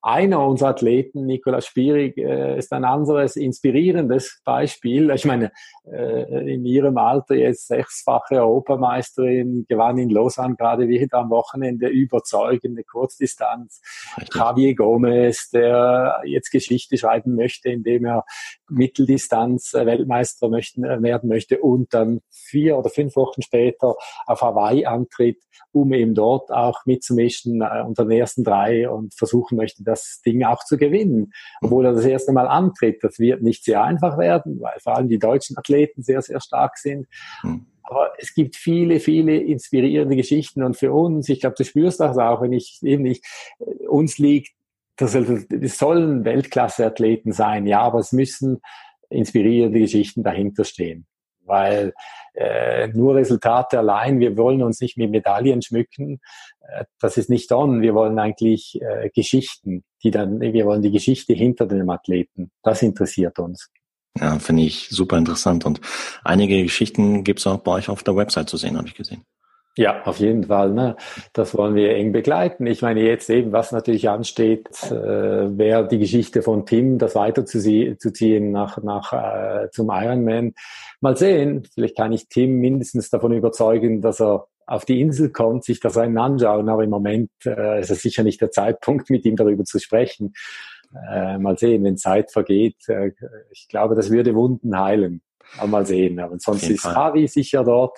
einer unserer Athleten, Nicola Spirig, äh, ist ein anderes inspirierendes Beispiel. Ich meine, äh, in ihrem Alter jetzt sechsfache Europameisterin, gewann in Lausanne gerade wieder am Wochenende überzeugende Kurzdistanz. Richtig. Javier Gomez, der jetzt Geschichte schreiben möchte, indem er Mitteldistanz Weltmeister möchten, werden möchte und dann vier oder fünf Wochen später auf Hawaii antritt, um eben dort auch mitzumischen äh, unter den ersten drei und versuchen möchte, das Ding auch zu gewinnen. Obwohl er das erste Mal antritt. Das wird nicht sehr einfach werden, weil vor allem die deutschen Athleten sehr, sehr stark sind. Mhm. Aber es gibt viele, viele inspirierende Geschichten und für uns, ich glaube, du spürst das auch, wenn ich eben nicht, uns liegt, das, das sollen Weltklasse-Athleten sein, ja, aber es müssen inspirierende Geschichten dahinter stehen. Weil äh, nur Resultate allein, wir wollen uns nicht mit Medaillen schmücken, äh, das ist nicht on. Wir wollen eigentlich äh, Geschichten, die dann, wir wollen die Geschichte hinter dem Athleten. Das interessiert uns. Ja, finde ich super interessant und einige Geschichten gibt's auch bei euch auf der Website zu sehen, habe ich gesehen. Ja, auf jeden Fall. Ne? Das wollen wir eng begleiten. Ich meine, jetzt eben, was natürlich ansteht, äh, wäre die Geschichte von Tim, das weiterzuziehen nach, nach äh, zum Ironman. Mal sehen, vielleicht kann ich Tim mindestens davon überzeugen, dass er auf die Insel kommt, sich das Rennen anschauen. Aber im Moment äh, ist es sicher nicht der Zeitpunkt, mit ihm darüber zu sprechen. Äh, mal sehen, wenn Zeit vergeht. Äh, ich glaube, das würde Wunden heilen. Aber mal sehen. Aber sonst ist Harry sicher dort.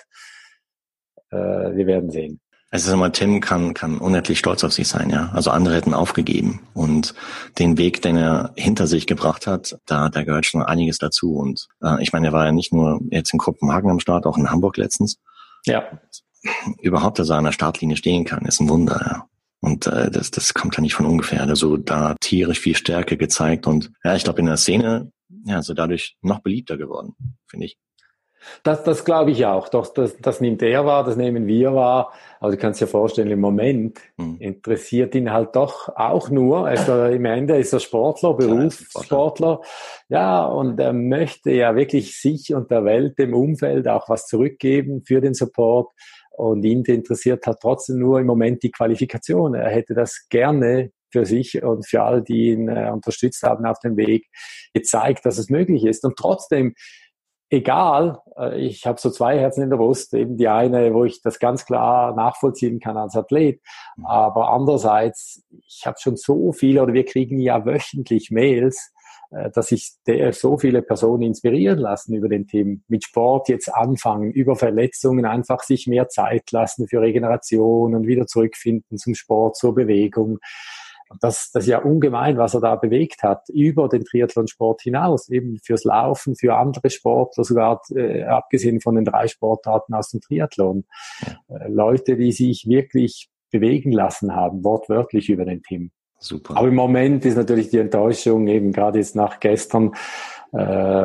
Wir werden sehen. Es ist immer, Tim kann, kann unendlich stolz auf sich sein, ja. Also andere hätten aufgegeben und den Weg, den er hinter sich gebracht hat, da, da gehört schon einiges dazu. Und äh, ich meine, er war ja nicht nur jetzt in Kopenhagen am Start, auch in Hamburg letztens. Ja. Überhaupt, dass er an der Startlinie stehen kann, ist ein Wunder, ja. Und äh, das, das kommt ja nicht von ungefähr. Also da tierisch viel Stärke gezeigt und ja, ich glaube in der Szene, ja, so dadurch noch beliebter geworden, finde ich. Das, das glaube ich auch. Doch, das, das nimmt er wahr, das nehmen wir wahr. Aber du kannst dir vorstellen, im Moment hm. interessiert ihn halt doch auch nur, also im Ende ist er Sportler, Berufssportler. Ja, und er möchte ja wirklich sich und der Welt, dem Umfeld auch was zurückgeben für den Support. Und ihn interessiert halt trotzdem nur im Moment die Qualifikation. Er hätte das gerne für sich und für all die ihn äh, unterstützt haben auf dem Weg gezeigt, dass es möglich ist. Und trotzdem, egal, ich habe so zwei Herzen in der Brust, eben die eine, wo ich das ganz klar nachvollziehen kann als Athlet, aber andererseits, ich habe schon so viele, oder wir kriegen ja wöchentlich Mails, dass sich so viele Personen inspirieren lassen über den Themen, mit Sport jetzt anfangen, über Verletzungen einfach sich mehr Zeit lassen für Regeneration und wieder zurückfinden zum Sport, zur Bewegung. Das, das ist ja ungemein, was er da bewegt hat, über den Triathlonsport hinaus, eben fürs Laufen, für andere Sportler, sogar äh, abgesehen von den drei Sportarten aus dem Triathlon. Äh, Leute, die sich wirklich bewegen lassen haben, wortwörtlich über den Team. Super. Aber im Moment ist natürlich die Enttäuschung, eben gerade jetzt nach gestern, äh,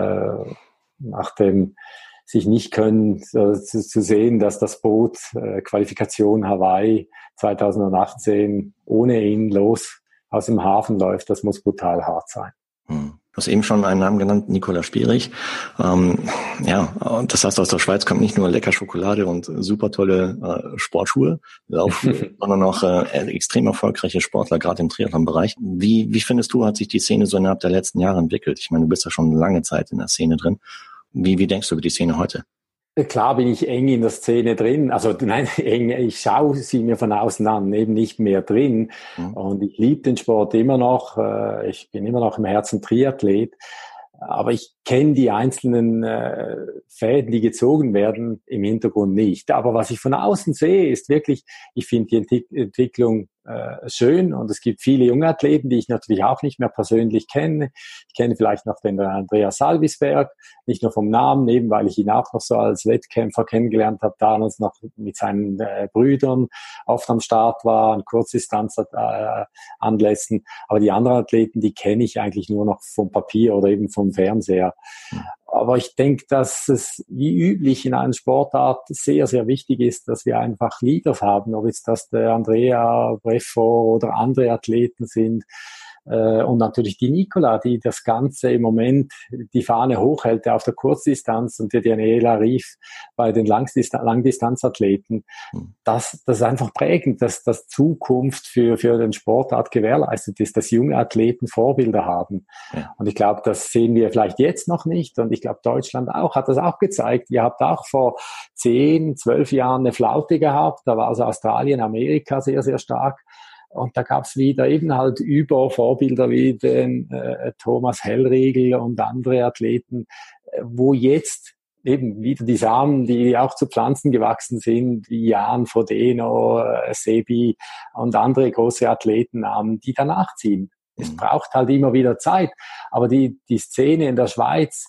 nach dem sich nicht können, äh, zu, zu sehen, dass das Boot äh, Qualifikation Hawaii zwanzig achtzehn ohne ihn los aus dem Hafen läuft, das muss brutal hart sein. Hm. Du hast eben schon einen Namen genannt, Nicola Spirig. Ähm, ja, das heißt, aus der Schweiz kommt nicht nur lecker Schokolade und super tolle äh, Sportschuhe, Laufschuhe, sondern auch äh, extrem erfolgreiche Sportler, gerade im Triathlon-Bereich. Wie, wie findest du, hat sich die Szene so innerhalb der letzten Jahre entwickelt? Ich meine, du bist ja schon lange Zeit in der Szene drin. Wie, wie denkst du über die Szene heute? Klar bin ich eng in der Szene drin, also nein, eng, ich schaue sie mir von außen an, eben nicht mehr drin. Mhm. Und ich liebe den Sport immer noch, ich bin immer noch im Herzen Triathlet, aber ich kenne die einzelnen äh, Fäden, die gezogen werden, im Hintergrund nicht. Aber was ich von außen sehe, ist wirklich, ich finde die Ent- Entwicklung äh, schön und es gibt viele junge Athleten, die ich natürlich auch nicht mehr persönlich kenne. Ich kenne vielleicht noch den Andreas Salvisberg, nicht nur vom Namen, eben weil ich ihn auch noch so als Wettkämpfer kennengelernt habe, damals noch mit seinen äh, Brüdern oft am Start war, an Kurzdistanzanlässen. Äh, Aber die anderen Athleten, die kenne ich eigentlich nur noch vom Papier oder eben vom Fernseher. Aber ich denke, dass es wie üblich in einer Sportart sehr, sehr wichtig ist, dass wir einfach Leaders haben, ob jetzt das der Andrea Breffo oder andere Athleten sind, Äh, und natürlich die Nicola, die das Ganze im Moment die Fahne hochhält auf der Kurzdistanz, und die Daniela Rief bei den Langdistan- Langdistanzathleten. Das, das ist einfach prägend, dass das Zukunft für, für den Sportart gewährleistet ist, dass junge Athleten Vorbilder haben. Ja. Und ich glaube, das sehen wir vielleicht jetzt noch nicht. Und ich glaube, Deutschland auch hat das auch gezeigt. Ihr habt auch vor zehn, zwölf Jahren eine Flaute gehabt. Da war also Australien, Amerika sehr, sehr stark. Und da gab es wieder eben halt über Vorbilder wie den äh, Thomas Hellriegel und andere Athleten, äh, wo jetzt eben wieder die Samen, die auch zu Pflanzen gewachsen sind, wie Jan Frodeno, äh, Sebi und andere große Athleten haben, die danach ziehen. Mhm. Es braucht halt immer wieder Zeit. Aber die, die Szene in der Schweiz,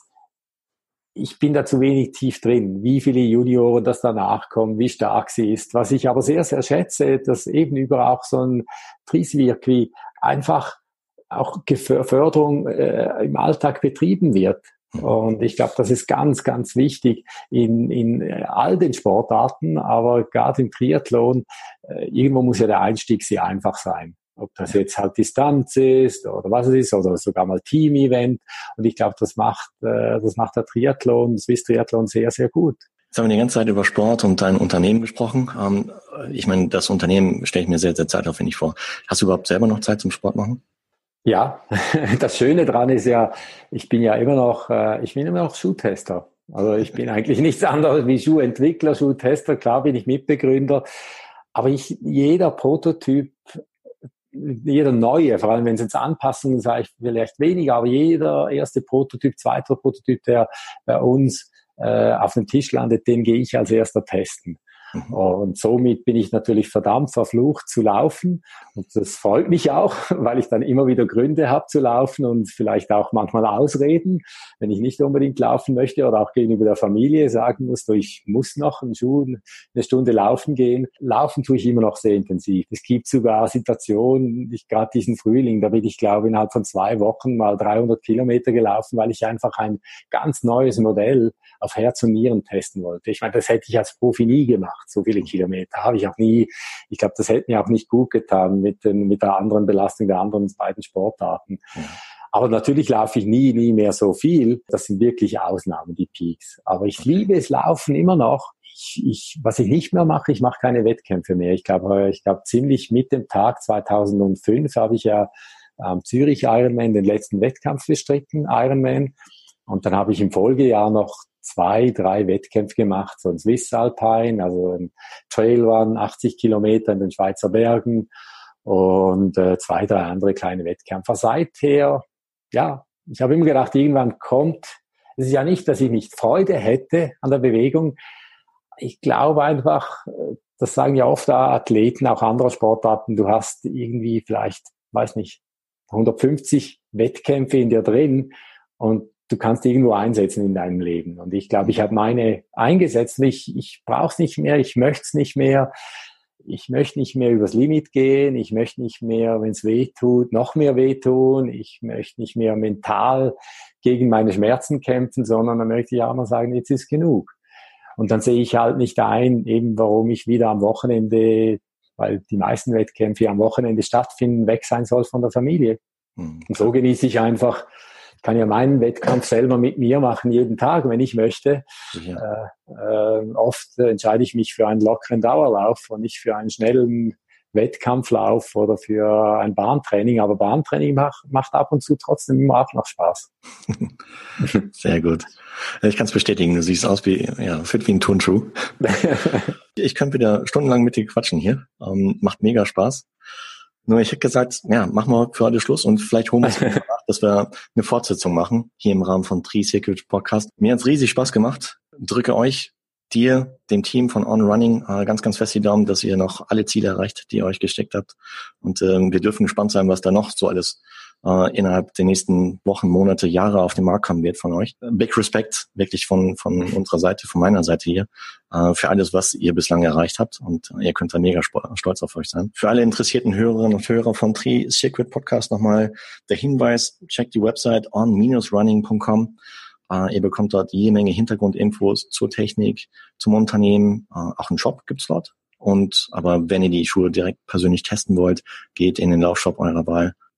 ich bin da zu wenig tief drin, wie viele Junioren das danach kommen, wie stark sie ist. Was ich aber sehr, sehr schätze, dass eben über auch so ein Trieswirk wie einfach auch Förderung äh, im Alltag betrieben wird. Und ich glaube, das ist ganz, ganz wichtig in, in all den Sportarten, aber gerade im Triathlon, äh, irgendwo muss ja der Einstieg sehr einfach sein. Ob das jetzt halt Distanz ist oder was es ist oder sogar mal Team-Event. Und ich glaube, das macht, äh, das macht der Triathlon, Swiss Triathlon sehr, sehr gut. Jetzt haben wir die ganze Zeit über Sport und dein Unternehmen gesprochen. Ähm, ich meine, das Unternehmen stelle ich mir sehr, sehr zeitaufwendig vor. Hast du überhaupt selber noch Zeit zum Sport machen? Ja, das Schöne dran ist ja, ich bin ja immer noch, äh, ich bin immer noch Schuhtester. Also ich bin eigentlich nichts anderes wie Schuhentwickler, Schuhtester. Klar bin ich Mitbegründer. Aber ich, jeder Prototyp, jeder neue, vor allem wenn es jetzt Anpassungen sage ich vielleicht weniger, aber jeder erste Prototyp, zweiter Prototyp, der bei uns äh, auf dem Tisch landet, den gehe ich als erster testen. Mhm. Und somit bin ich natürlich verdammt verflucht zu laufen. Und das freut mich auch, weil ich dann immer wieder Gründe habe zu laufen und vielleicht auch manchmal Ausreden, wenn ich nicht unbedingt laufen möchte oder auch gegenüber der Familie sagen muss, ich muss noch einen Schuh, eine Stunde laufen gehen. Laufen tue ich immer noch sehr intensiv. Es gibt sogar Situationen, ich gerade diesen Frühling, da bin ich, glaube ich, innerhalb von zwei Wochen mal dreihundert Kilometer gelaufen, weil ich einfach ein ganz neues Modell auf Herz und Nieren testen wollte. Ich meine, das hätte ich als Profi nie gemacht. So viele Kilometer habe ich auch nie. Ich glaube, das hätte mir auch nicht gut getan mit den, mit der anderen Belastung der anderen beiden Sportarten. Ja. Aber natürlich laufe ich nie, nie mehr so viel. Das sind wirklich Ausnahmen, die Peaks. Aber ich liebe es Laufen immer noch. Ich, ich, was ich nicht mehr mache, ich mache keine Wettkämpfe mehr. Ich glaube, ich glaube ziemlich mit dem Tag zweitausendfünf habe ich ja am ähm, Zürich Ironman den letzten Wettkampf bestritten, Ironman. Und dann habe ich im Folgejahr noch zwei, drei Wettkämpfe gemacht, so ein Swiss Alpine, also ein Trailrun, achtzig Kilometer in den Schweizer Bergen und äh, zwei, drei andere kleine Wettkämpfe. Seither, ja, ich habe immer gedacht, irgendwann kommt, es ist ja nicht, dass ich nicht Freude hätte an der Bewegung. Ich glaube einfach, das sagen ja oft Athleten, auch anderer Sportarten, du hast irgendwie vielleicht, weiß nicht, hundertfünfzig Wettkämpfe in dir drin und du kannst irgendwo einsetzen in deinem Leben. Und ich glaube, ich habe meine eingesetzt. Ich, ich brauche es nicht mehr, ich möchte es nicht mehr. Ich möchte nicht mehr übers Limit gehen. Ich möchte nicht mehr, wenn es weh tut, noch mehr wehtun. Ich möchte nicht mehr mental gegen meine Schmerzen kämpfen, sondern dann möchte ich auch mal sagen, jetzt ist genug. Und dann sehe ich halt nicht ein, eben warum ich wieder am Wochenende, weil die meisten Wettkämpfe am Wochenende stattfinden, weg sein soll von der Familie. Mhm. Und so genieße ich einfach, ich kann ja meinen Wettkampf selber mit mir machen, jeden Tag, wenn ich möchte. Ja. Äh, äh, oft entscheide ich mich für einen lockeren Dauerlauf und nicht für einen schnellen Wettkampflauf oder für ein Bahntraining. Aber Bahntraining macht, macht ab und zu trotzdem immer auch noch Spaß. Sehr gut. Ich kann es bestätigen, du siehst aus wie, ja, fit wie ein Turnschuh. Ich könnte wieder stundenlang mit dir quatschen hier. Ähm, macht mega Spaß. Nur ich hätte gesagt, ja, machen wir für heute Schluss und vielleicht holen wir es nach, dass wir eine Fortsetzung machen, hier im Rahmen von Tri-Circuit Podcast. Mir hat's riesig Spaß gemacht. Drücke euch, dir, dem Team von On Running äh, ganz, ganz fest die Daumen, dass ihr noch alle Ziele erreicht, die ihr euch gesteckt habt. Und ähm, wir dürfen gespannt sein, was da noch so alles äh, innerhalb der nächsten Wochen, Monate, Jahre auf den Markt kommen wird von euch. Big Respect, wirklich von von unserer Seite, von meiner Seite hier, äh, für alles, was ihr bislang erreicht habt. Und ihr könnt da mega stolz auf euch sein. Für alle interessierten Hörerinnen und Hörer von Tri-Circuit Podcast nochmal der Hinweis, checkt die Website on dash running punkt com. Uh, ihr bekommt dort jede Menge Hintergrundinfos zur Technik, zum Unternehmen. Uh, auch einen Shop gibt's dort. Und aber wenn ihr die Schuhe direkt persönlich testen wollt, geht in den Laufshop eurer Wahl.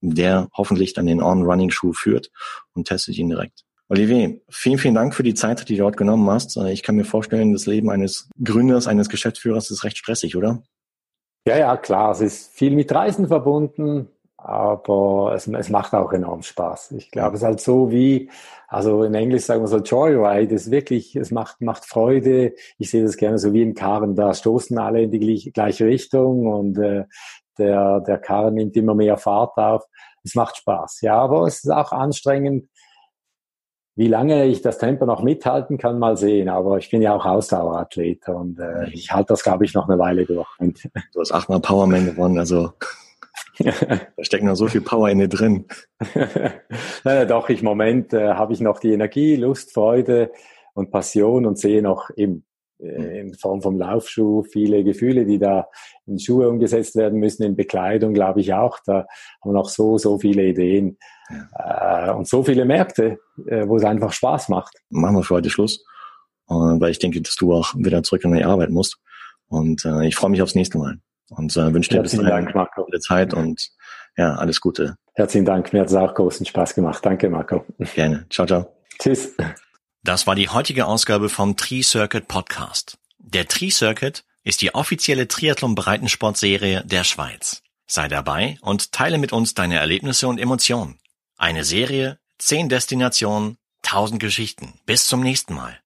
der hoffentlich dann den On-Running-Schuh führt und testet ihn direkt. Olivier, vielen, vielen Dank für die Zeit, die du dort genommen hast. Ich kann mir vorstellen, das Leben eines Gründers, eines Geschäftsführers ist recht stressig, oder? Ja, ja, klar. Es ist viel mit Reisen verbunden, aber es, es macht auch enorm Spaß. Ich glaube, es ist halt so wie, also in Englisch sagen wir so Joyride, es ist wirklich, es macht, macht Freude. Ich sehe das gerne so wie im Karren, da stoßen alle in die gleiche Richtung und äh, der, der Karren nimmt immer mehr Fahrt auf. Es macht Spaß, ja, aber es ist auch anstrengend. Wie lange ich das Tempo noch mithalten kann, mal sehen. Aber ich bin ja auch Ausdauerathlet und äh, ich halte das, glaube ich, noch eine Weile durch. Und du hast achtmal Powerman gewonnen, also da steckt noch so viel Power in dir drin. Naja, doch, ich im Moment äh, habe ich noch die Energie, Lust, Freude und Passion und sehe noch im, äh, in Form vom Laufschuh viele Gefühle, die da in Schuhe umgesetzt werden müssen, in Bekleidung, glaube ich auch. Da haben wir noch so, so viele Ideen. Ja. Äh, und so viele Märkte, äh, wo es einfach Spaß macht. Machen wir für heute Schluss, äh, weil ich denke, dass du auch wieder zurück in die Arbeit musst. Und äh, ich freue mich aufs nächste Mal. Und äh, wünsche dir bis dahin gute Zeit und ja, alles Gute. Herzlichen Dank, mir hat es auch großen Spaß gemacht. Danke, Marco. Gerne. Ciao, ciao. Tschüss. Das war die heutige Ausgabe vom Tri-Circuit Podcast. Der Tri-Circuit ist die offizielle Triathlon-Breitensportserie der Schweiz. Sei dabei und teile mit uns deine Erlebnisse und Emotionen. Eine Serie, zehn Destinationen, tausend Geschichten. Bis zum nächsten Mal.